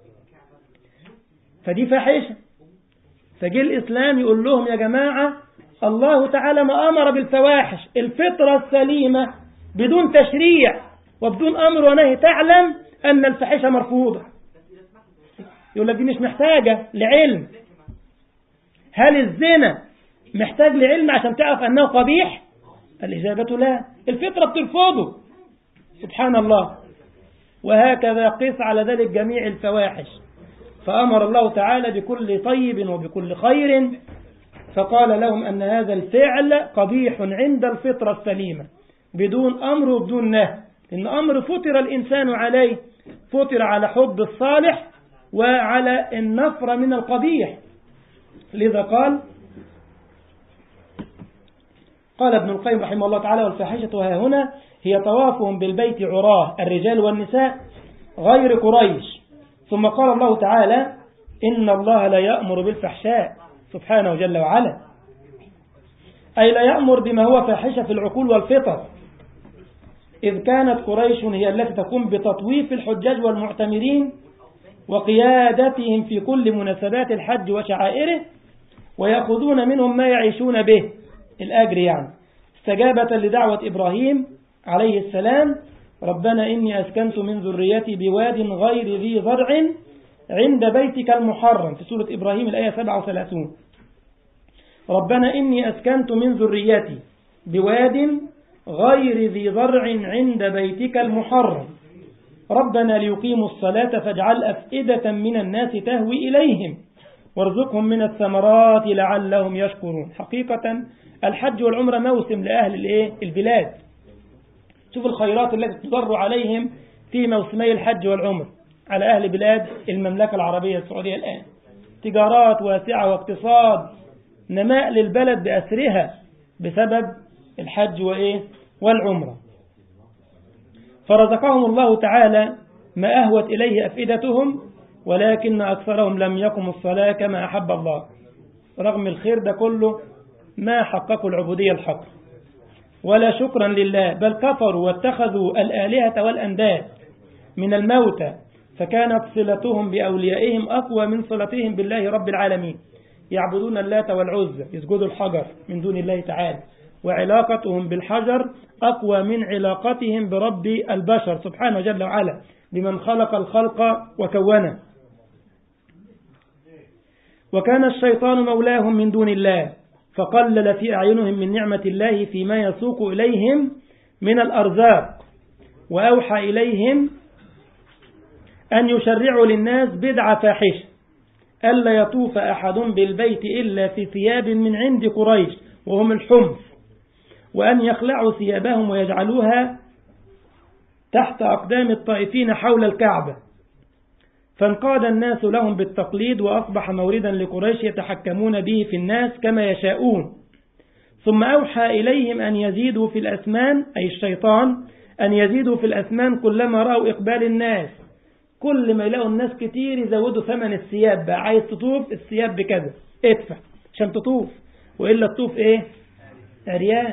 فدي فاحشة. فجي الإسلام يقول لهم يا جماعة الله تعالى ما أمر بالفواحش الفطرة السليمة بدون تشريع وبدون أمر ونهي تعلم أن الفاحشة مرفوضة. يقول لك دي مش محتاجة لعلم. هل الزنا محتاج لعلم عشان تعرف أنه قبيح؟ الإجابة لا. الفطرة بترفضه سبحان الله. وهكذا قيس على ذلك جميع الفواحش. فأمر الله تعالى بكل طيب وبكل خير فقال لهم أن هذا الفعل قبيح عند الفطرة السليمة بدون أمر وبدون نهي. إن أمر فطر الإنسان عليه فطر على حب الصالح وعلى النفر من القبيح. لذا قال ابن القيم رحمه الله تعالى والفاحشة ها هنا هي طوافهم بالبيت عراه الرجال والنساء غير قريش. ثم قال الله تعالى إن الله لا يأمر بالفحشاء سبحانه جل وعلا أي لا يأمر بما هو فاحشة في العقول والفطر إذ كانت قريش هي التي تقوم بتطويف الحجاج والمعتمرين وقيادتهم في كل مناسبات الحج وشعائره ويأخذون منهم ما يعيشون به الأجر يعني استجابة لدعوة إبراهيم عليه السلام ربنا إني أسكنت من ذريتي بواد غير ذي زرع عند بيتك المحرم في سورة إبراهيم الآية 37 ربنا إني أسكنت من ذريتي بواد غير ذي زرع عند بيتك المحرم ربنا ليقيموا الصلاة فاجعل أفئدة من الناس تهوي إليهم وارزقهم من الثمرات لعلهم يشكرون. حقيقة الحج والعمرة موسم لأهل البلاد. شوف الخيرات التي تضر عليهم في موسمي الحج والعمر على أهل بلاد المملكة العربية السعودية الآن تجارات واسعة واقتصاد نماء للبلد بأسرها بسبب الحج والعمرة. فرزقهم الله تعالى ما أهوت إليه أفئدتهم ولكن أكثرهم لم يقم الصلاة كما أحب الله. رغم الخير ده كله ما حققوا العبودية الحق ولا شكرا لله بل كفروا واتخذوا الآلهة والأنداد من الموتى فكانت صلتهم بأوليائهم أقوى من صلتهم بالله رب العالمين. يعبدون اللات والعزى يسجدوا الحجر من دون الله تعالى وعلاقتهم بالحجر أقوى من علاقتهم برب البشر سبحانه جل وعلا بمن خلق الخلق وكونه. وكان الشيطان مولاهم من دون الله فقلل في أعينهم من نعمة الله فيما يسوق إليهم من الأرزاق، وأوحى إليهم أن يشرعوا للناس بدعة فاحشة ألا يطوف أحد بالبيت إلا في ثياب من عند قريش وهم الحمص، وأن يخلعوا ثيابهم ويجعلوها تحت أقدام الطائفين حول الكعبة. فانقاد الناس لهم بالتقليد وأصبح موردا لقريش يتحكمون به في الناس كما يشاءون. ثم أوحى إليهم أن يزيدوا في الأثمان، أي الشيطان، أن يزيدوا في الأثمان كلما رأوا إقبال الناس. كل ما يلاقوا الناس كتير يزودوا ثمن الثياب، بقى عايز تطوف الثياب بكذا ادفع عشان تطوف، وإلا تطوف إيه؟ عريان.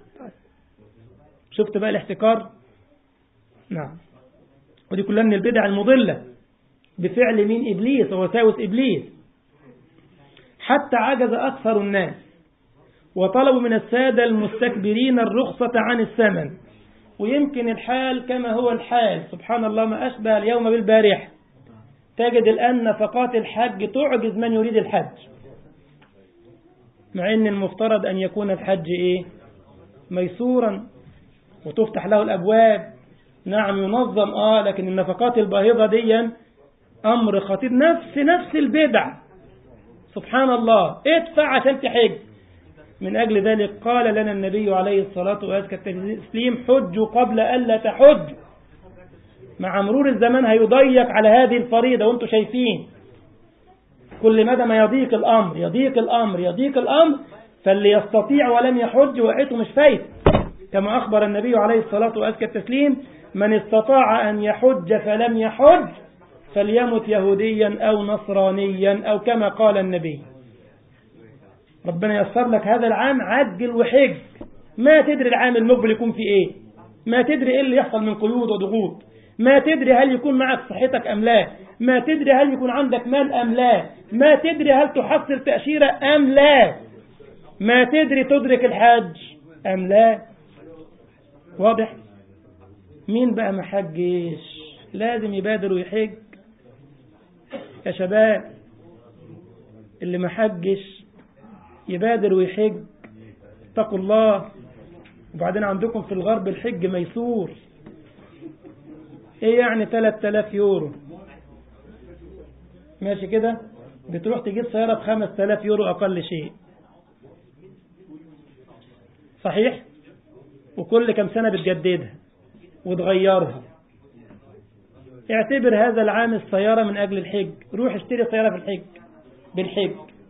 شفت بقى الاحتكار؟ نعم. ودي كلها من البدع المضلة بفعل مين؟ إبليس ووساوس إبليس. حتى عجز أكثر الناس وطلبوا من السادة المستكبرين الرخصة عن الثمن. ويمكن الحال كما هو الحال، سبحان الله، ما أشبه اليوم بالبارحة. تجد الآن نفقات الحج تعجز من يريد الحج، مع أن المفترض أن يكون الحج إيه؟ ميسورا وتفتح له الأبواب. نعم ينظم لكن النفقات الباهظة دي أمر خطير. نفس البدع، سبحان الله، ادفع عشان تحج. من أجل ذلك قال لنا النبي عليه الصلاة والتسليم حجوا قبل ألا تحج. مع مرور الزمان هيضيق على هذه الفريضة، وانتم شايفين كل مدى ما يضيق الأمر فاللي يستطيع ولم يحج وقته مش فايت، كما أخبر النبي عليه الصلاة والتسليم من استطاع أن يحج فلم يحج فليمت يهوديا أو نصرانيا، أو كما قال النبي. ربنا يسر لك هذا العام، عجل وحج. ما تدري العام المقبل يكون في ايه، ما تدري ايه اللي يحصل من قيود وضغوط، ما تدري هل يكون معك صحتك أم لا، ما تدري هل يكون عندك مال أم لا، ما تدري هل تحصل تأشيرة أم لا، ما تدري تدرك الحج أم لا. واضح؟ مين بقى محجش لازم يبادر ويحج يا شباب؟ اللي محجش يبادر ويحج، اتقوا الله. وبعدين عندكم في الغرب الحج ميسور. ايه يعني 3000 يورو؟ ماشي كده، بتروح تجيب سيارة ب5000 يورو أقل شيء، صحيح؟ وكل كم سنة بتجددها وتغيرها. اعتبر هذا العام السيارة من أجل الحج، روح اشتري سيارة في الحج بالحج.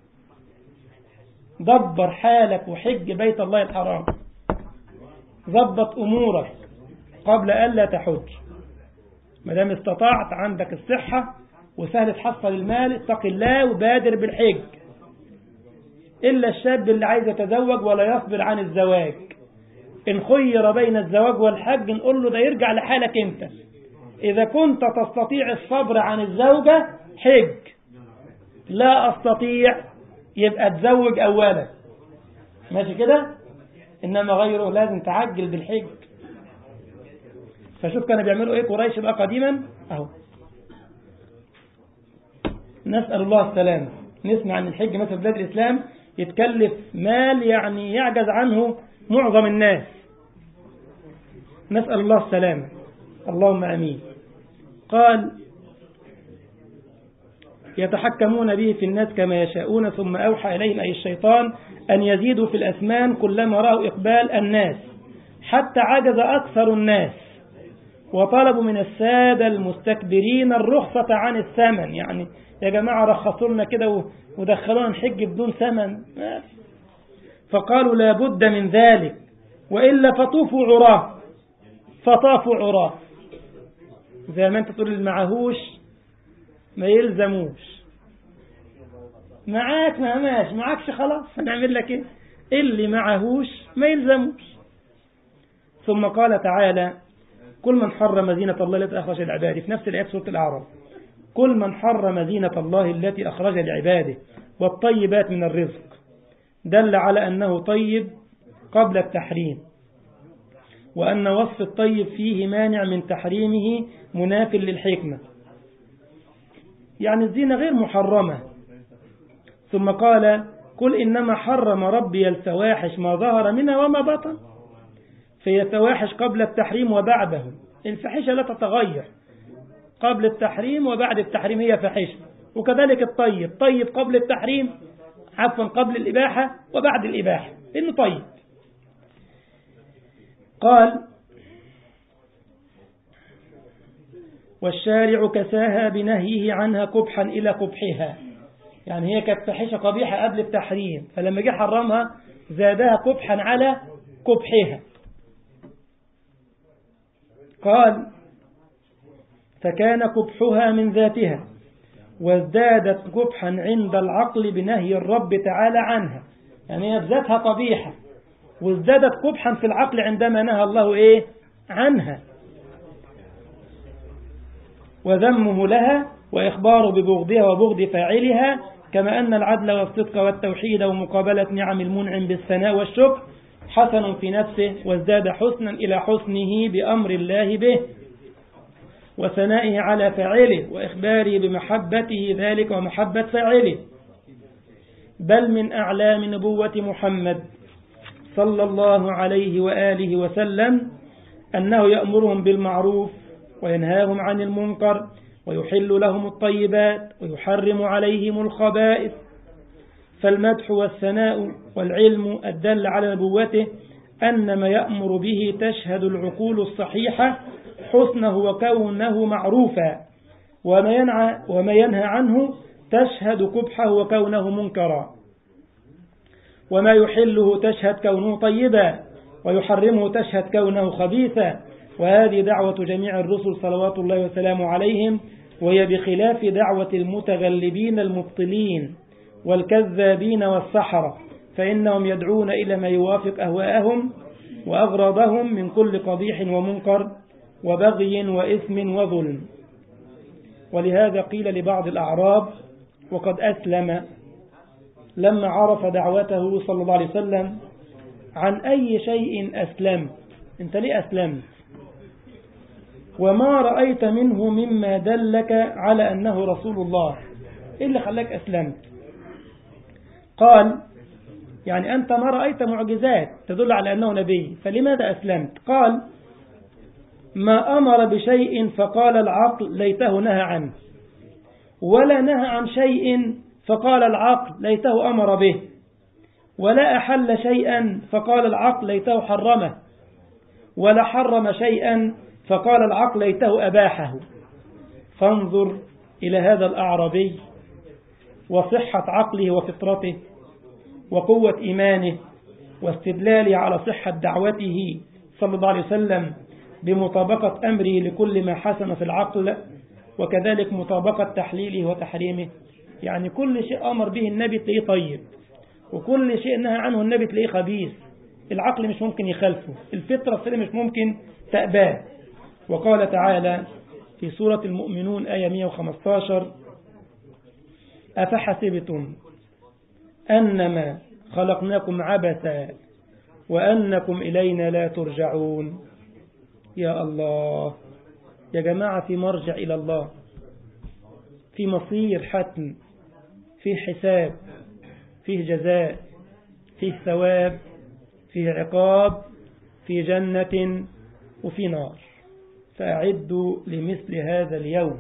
دبر حالك وحج بيت الله الحرام، ضبط أمورك قبل ألا تحج. مدام استطعت، عندك الصحة وسهل تحصل المال، اتق الله وبادر بالحج. إلا الشاب اللي عايز يتزوج ولا يصبر عن الزواج، إن خير بين الزواج والحج نقول له ده يرجع لحالك أنت. إذا كنت تستطيع الصبر عن الزوجة حج، لا أستطيع يبقى تزوج أولا، ماشي كده؟ إنما غيره لازم تعجل بالحج. فشوف كانوا بيعملوا إيه قريش بقى قديما أهو. نسأل الله السلام. نسمع عن الحج مثلا في بلاد الإسلام يتكلف مال يعني يعجز عنه معظم الناس. نسأل الله السلام، اللهم أمين. قال يتحكمون به في الناس كما يشاءون. ثم أوحى إليهم أي الشيطان أن يزيدوا في الأثمان كلما رأوا إقبال الناس، حتى عجز أكثر الناس وطلبوا من السادة المستكبرين الرخصة عن الثمن. يعني يا جماعة رخصوا لنا كده ودخلونا نحج بدون ثمن. فقالوا لا بد من ذلك وإلا فطوفوا عراه. فطافوا عراه، زي ما انت تقول المعهوش ما يلزموش. معاك ما ماشي، معاكش خلاص هنعمل لك ايه؟ اللي معهوش ما يلزموش. ثم قال تعالى كل من حرم زينة الله التي أخرج لعباده، في نفس الآية سورة الأعراف، كل من حرم زينة الله التي أخرج لعباده والطيبات من الرزق، دل على أنه طيب قبل التحريم، وأن وصف الطيب فيه مانع من تحريمه مناف للحكمة، يعني الزينة غير محرمة. ثم قال قل إنما حرم ربي الفواحش ما ظهر منها وما بطن، فهي فواحش قبل التحريم وبعده، الفاحشة لا تتغير، قبل التحريم وبعد التحريم هي فاحشة. وكذلك الطيب، طيب قبل التحريم عفوا قبل الإباحة وبعد الإباحة إنه طيب. قال والشارع كساها بنهيه عنها قبحا إلى قبحها، يعني هي كانت فاحشة قبيحة قبل التحريم، فلما جه حرمها زادها قبحا على قبحها. قال فكان قبحها من ذاتها، وازدادت قبحا عند العقل بنهي الرب تعالى عنها، يعني هي بذاتها قبيحة وازدادت قبحا في العقل عندما نهى الله عنها. وذمه لها وإخباره ببغضها وبغض فاعلها، كما أن العدل والصدق والتوحيد ومقابلة نعم المنعم بالثناء والشكر حسن في نفسه، وازداد حسنا إلى حسنه بأمر الله به وثنائه على فاعله وإخباره بمحبته ذلك ومحبة فاعله. بل من أعلام نبوة محمد صلى الله عليه وآله وسلم أنه يأمرهم بالمعروف وينهاهم عن المنكر ويحل لهم الطيبات ويحرم عليهم الخبائث. فالمدح والثناء والعلم الدل على نبوته أن ما يأمر به تشهد العقول الصحيحة حسنه وكونه معروفا، وما ينهى عنه تشهد قبحه وكونه منكرا، وما يحله تشهد كونه طيبا، ويحرمه تشهد كونه خبيثا. وهذه دعوة جميع الرسل صلوات الله وسلامه عليهم، وهي بخلاف دعوة المتغلبين المبطلين والكذابين والسحرة، فإنهم يدعون إلى ما يوافق أهواءهم وأغراضهم من كل قبيح ومنكر وبغي وإثم وظلم. ولهذا قيل لبعض الأعراب وقد أسلم لما عرف دعوته صلى الله عليه وسلم: عن أي شيء أسلمت؟ أنت ليه أسلمت؟ وما رأيت منه مما دلك على أنه رسول الله، إيه اللي خلاك أسلمت؟ قال يعني أنت ما رأيت معجزات تدل على أنه نبي، فلماذا أسلمت؟ قال ما أمر بشيء فقال العقل ليته نهى عنه، ولا نهى عن شيء فقال العقل ليته أمر به، ولا أحل شيئا فقال العقل ليته حرمه، ولا حرم شيئا فقال العقل ليته أباحه. فانظر إلى هذا الأعرابي وصحة عقله وفطرته وقوة إيمانه واستدلاله على صحة دعوته صلى الله عليه وسلم بمطابقة أمره لكل ما حسن في العقل، وكذلك مطابقة تحليله وتحريمه. يعني كل شيء أمر به النبي تلاقيه طيب، وكل شيء نهى عنه النبي تلاقيه خبيث، العقل مش ممكن يخالفه، الفطرة السليمة مش ممكن تأباه. وقال تعالى في سورة المؤمنون آية 115: أفحسبتم أنما خلقناكم عبثا وأنكم إلينا لا ترجعون. يا الله يا جماعة، في مرجع إلى الله، في مصير حتم، فيه حساب، فيه جزاء، فيه ثواب، فيه عقاب، فيه جنة وفي نار. فأعدوا لمثل هذا اليوم،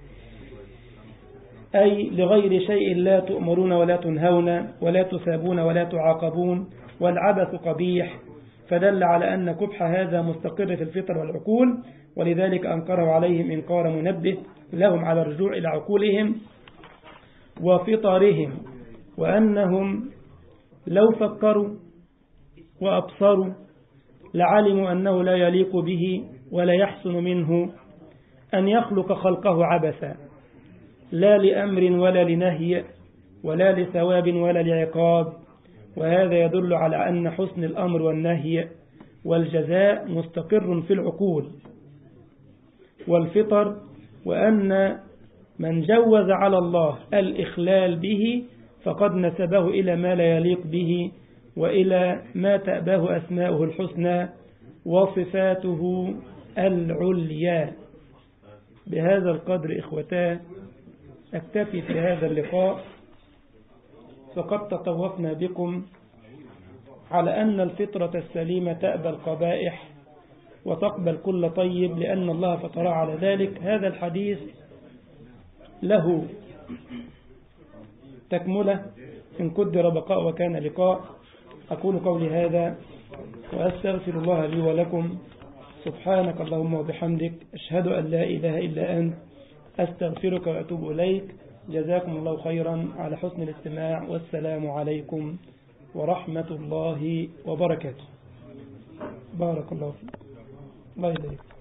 أي لغير شيء لا تؤمرون ولا تنهون ولا تثابون ولا تعاقبون، والعبث قبيح، فدل على أن قبح هذا مستقر في الفطر والعقول، ولذلك أنكره عليهم إنكار منبه لهم على الرجوع إلى عقولهم وفطرهم، وأنهم لو فكروا وأبصروا لعلموا أنه لا يليق به ولا يحسن منه أن يخلق خلقه عبثا، لا لأمر ولا لنهي ولا لثواب ولا لعقاب. وهذا يدل على أن حسن الأمر والنهي والجزاء مستقر في العقول والفطر، وأن من جوز على الله الإخلال به فقد نسبه إلى ما لا يليق به وإلى ما تأباه أسماؤه الحسنى وصفاته العليا. بهذا القدر إخوتاه أكتفي في هذا اللقاء، فقد تطوفنا بكم على أن الفطرة السليمة تأبى القبائح وتقبل كل طيب، لأن الله فطر على ذلك. هذا الحديث له تكملة إن قدر بقاء وكان لقاء. أقول قولي هذا وأستغفر الله لي ولكم. سبحانك اللهم وبحمدك، أشهد أن لا إله إلا أنت، أستغفرك وأتوب إليك. جزاكم الله خيرا على حسن الاستماع، والسلام عليكم ورحمة الله وبركاته. بارك الله فيك. الله يبارك.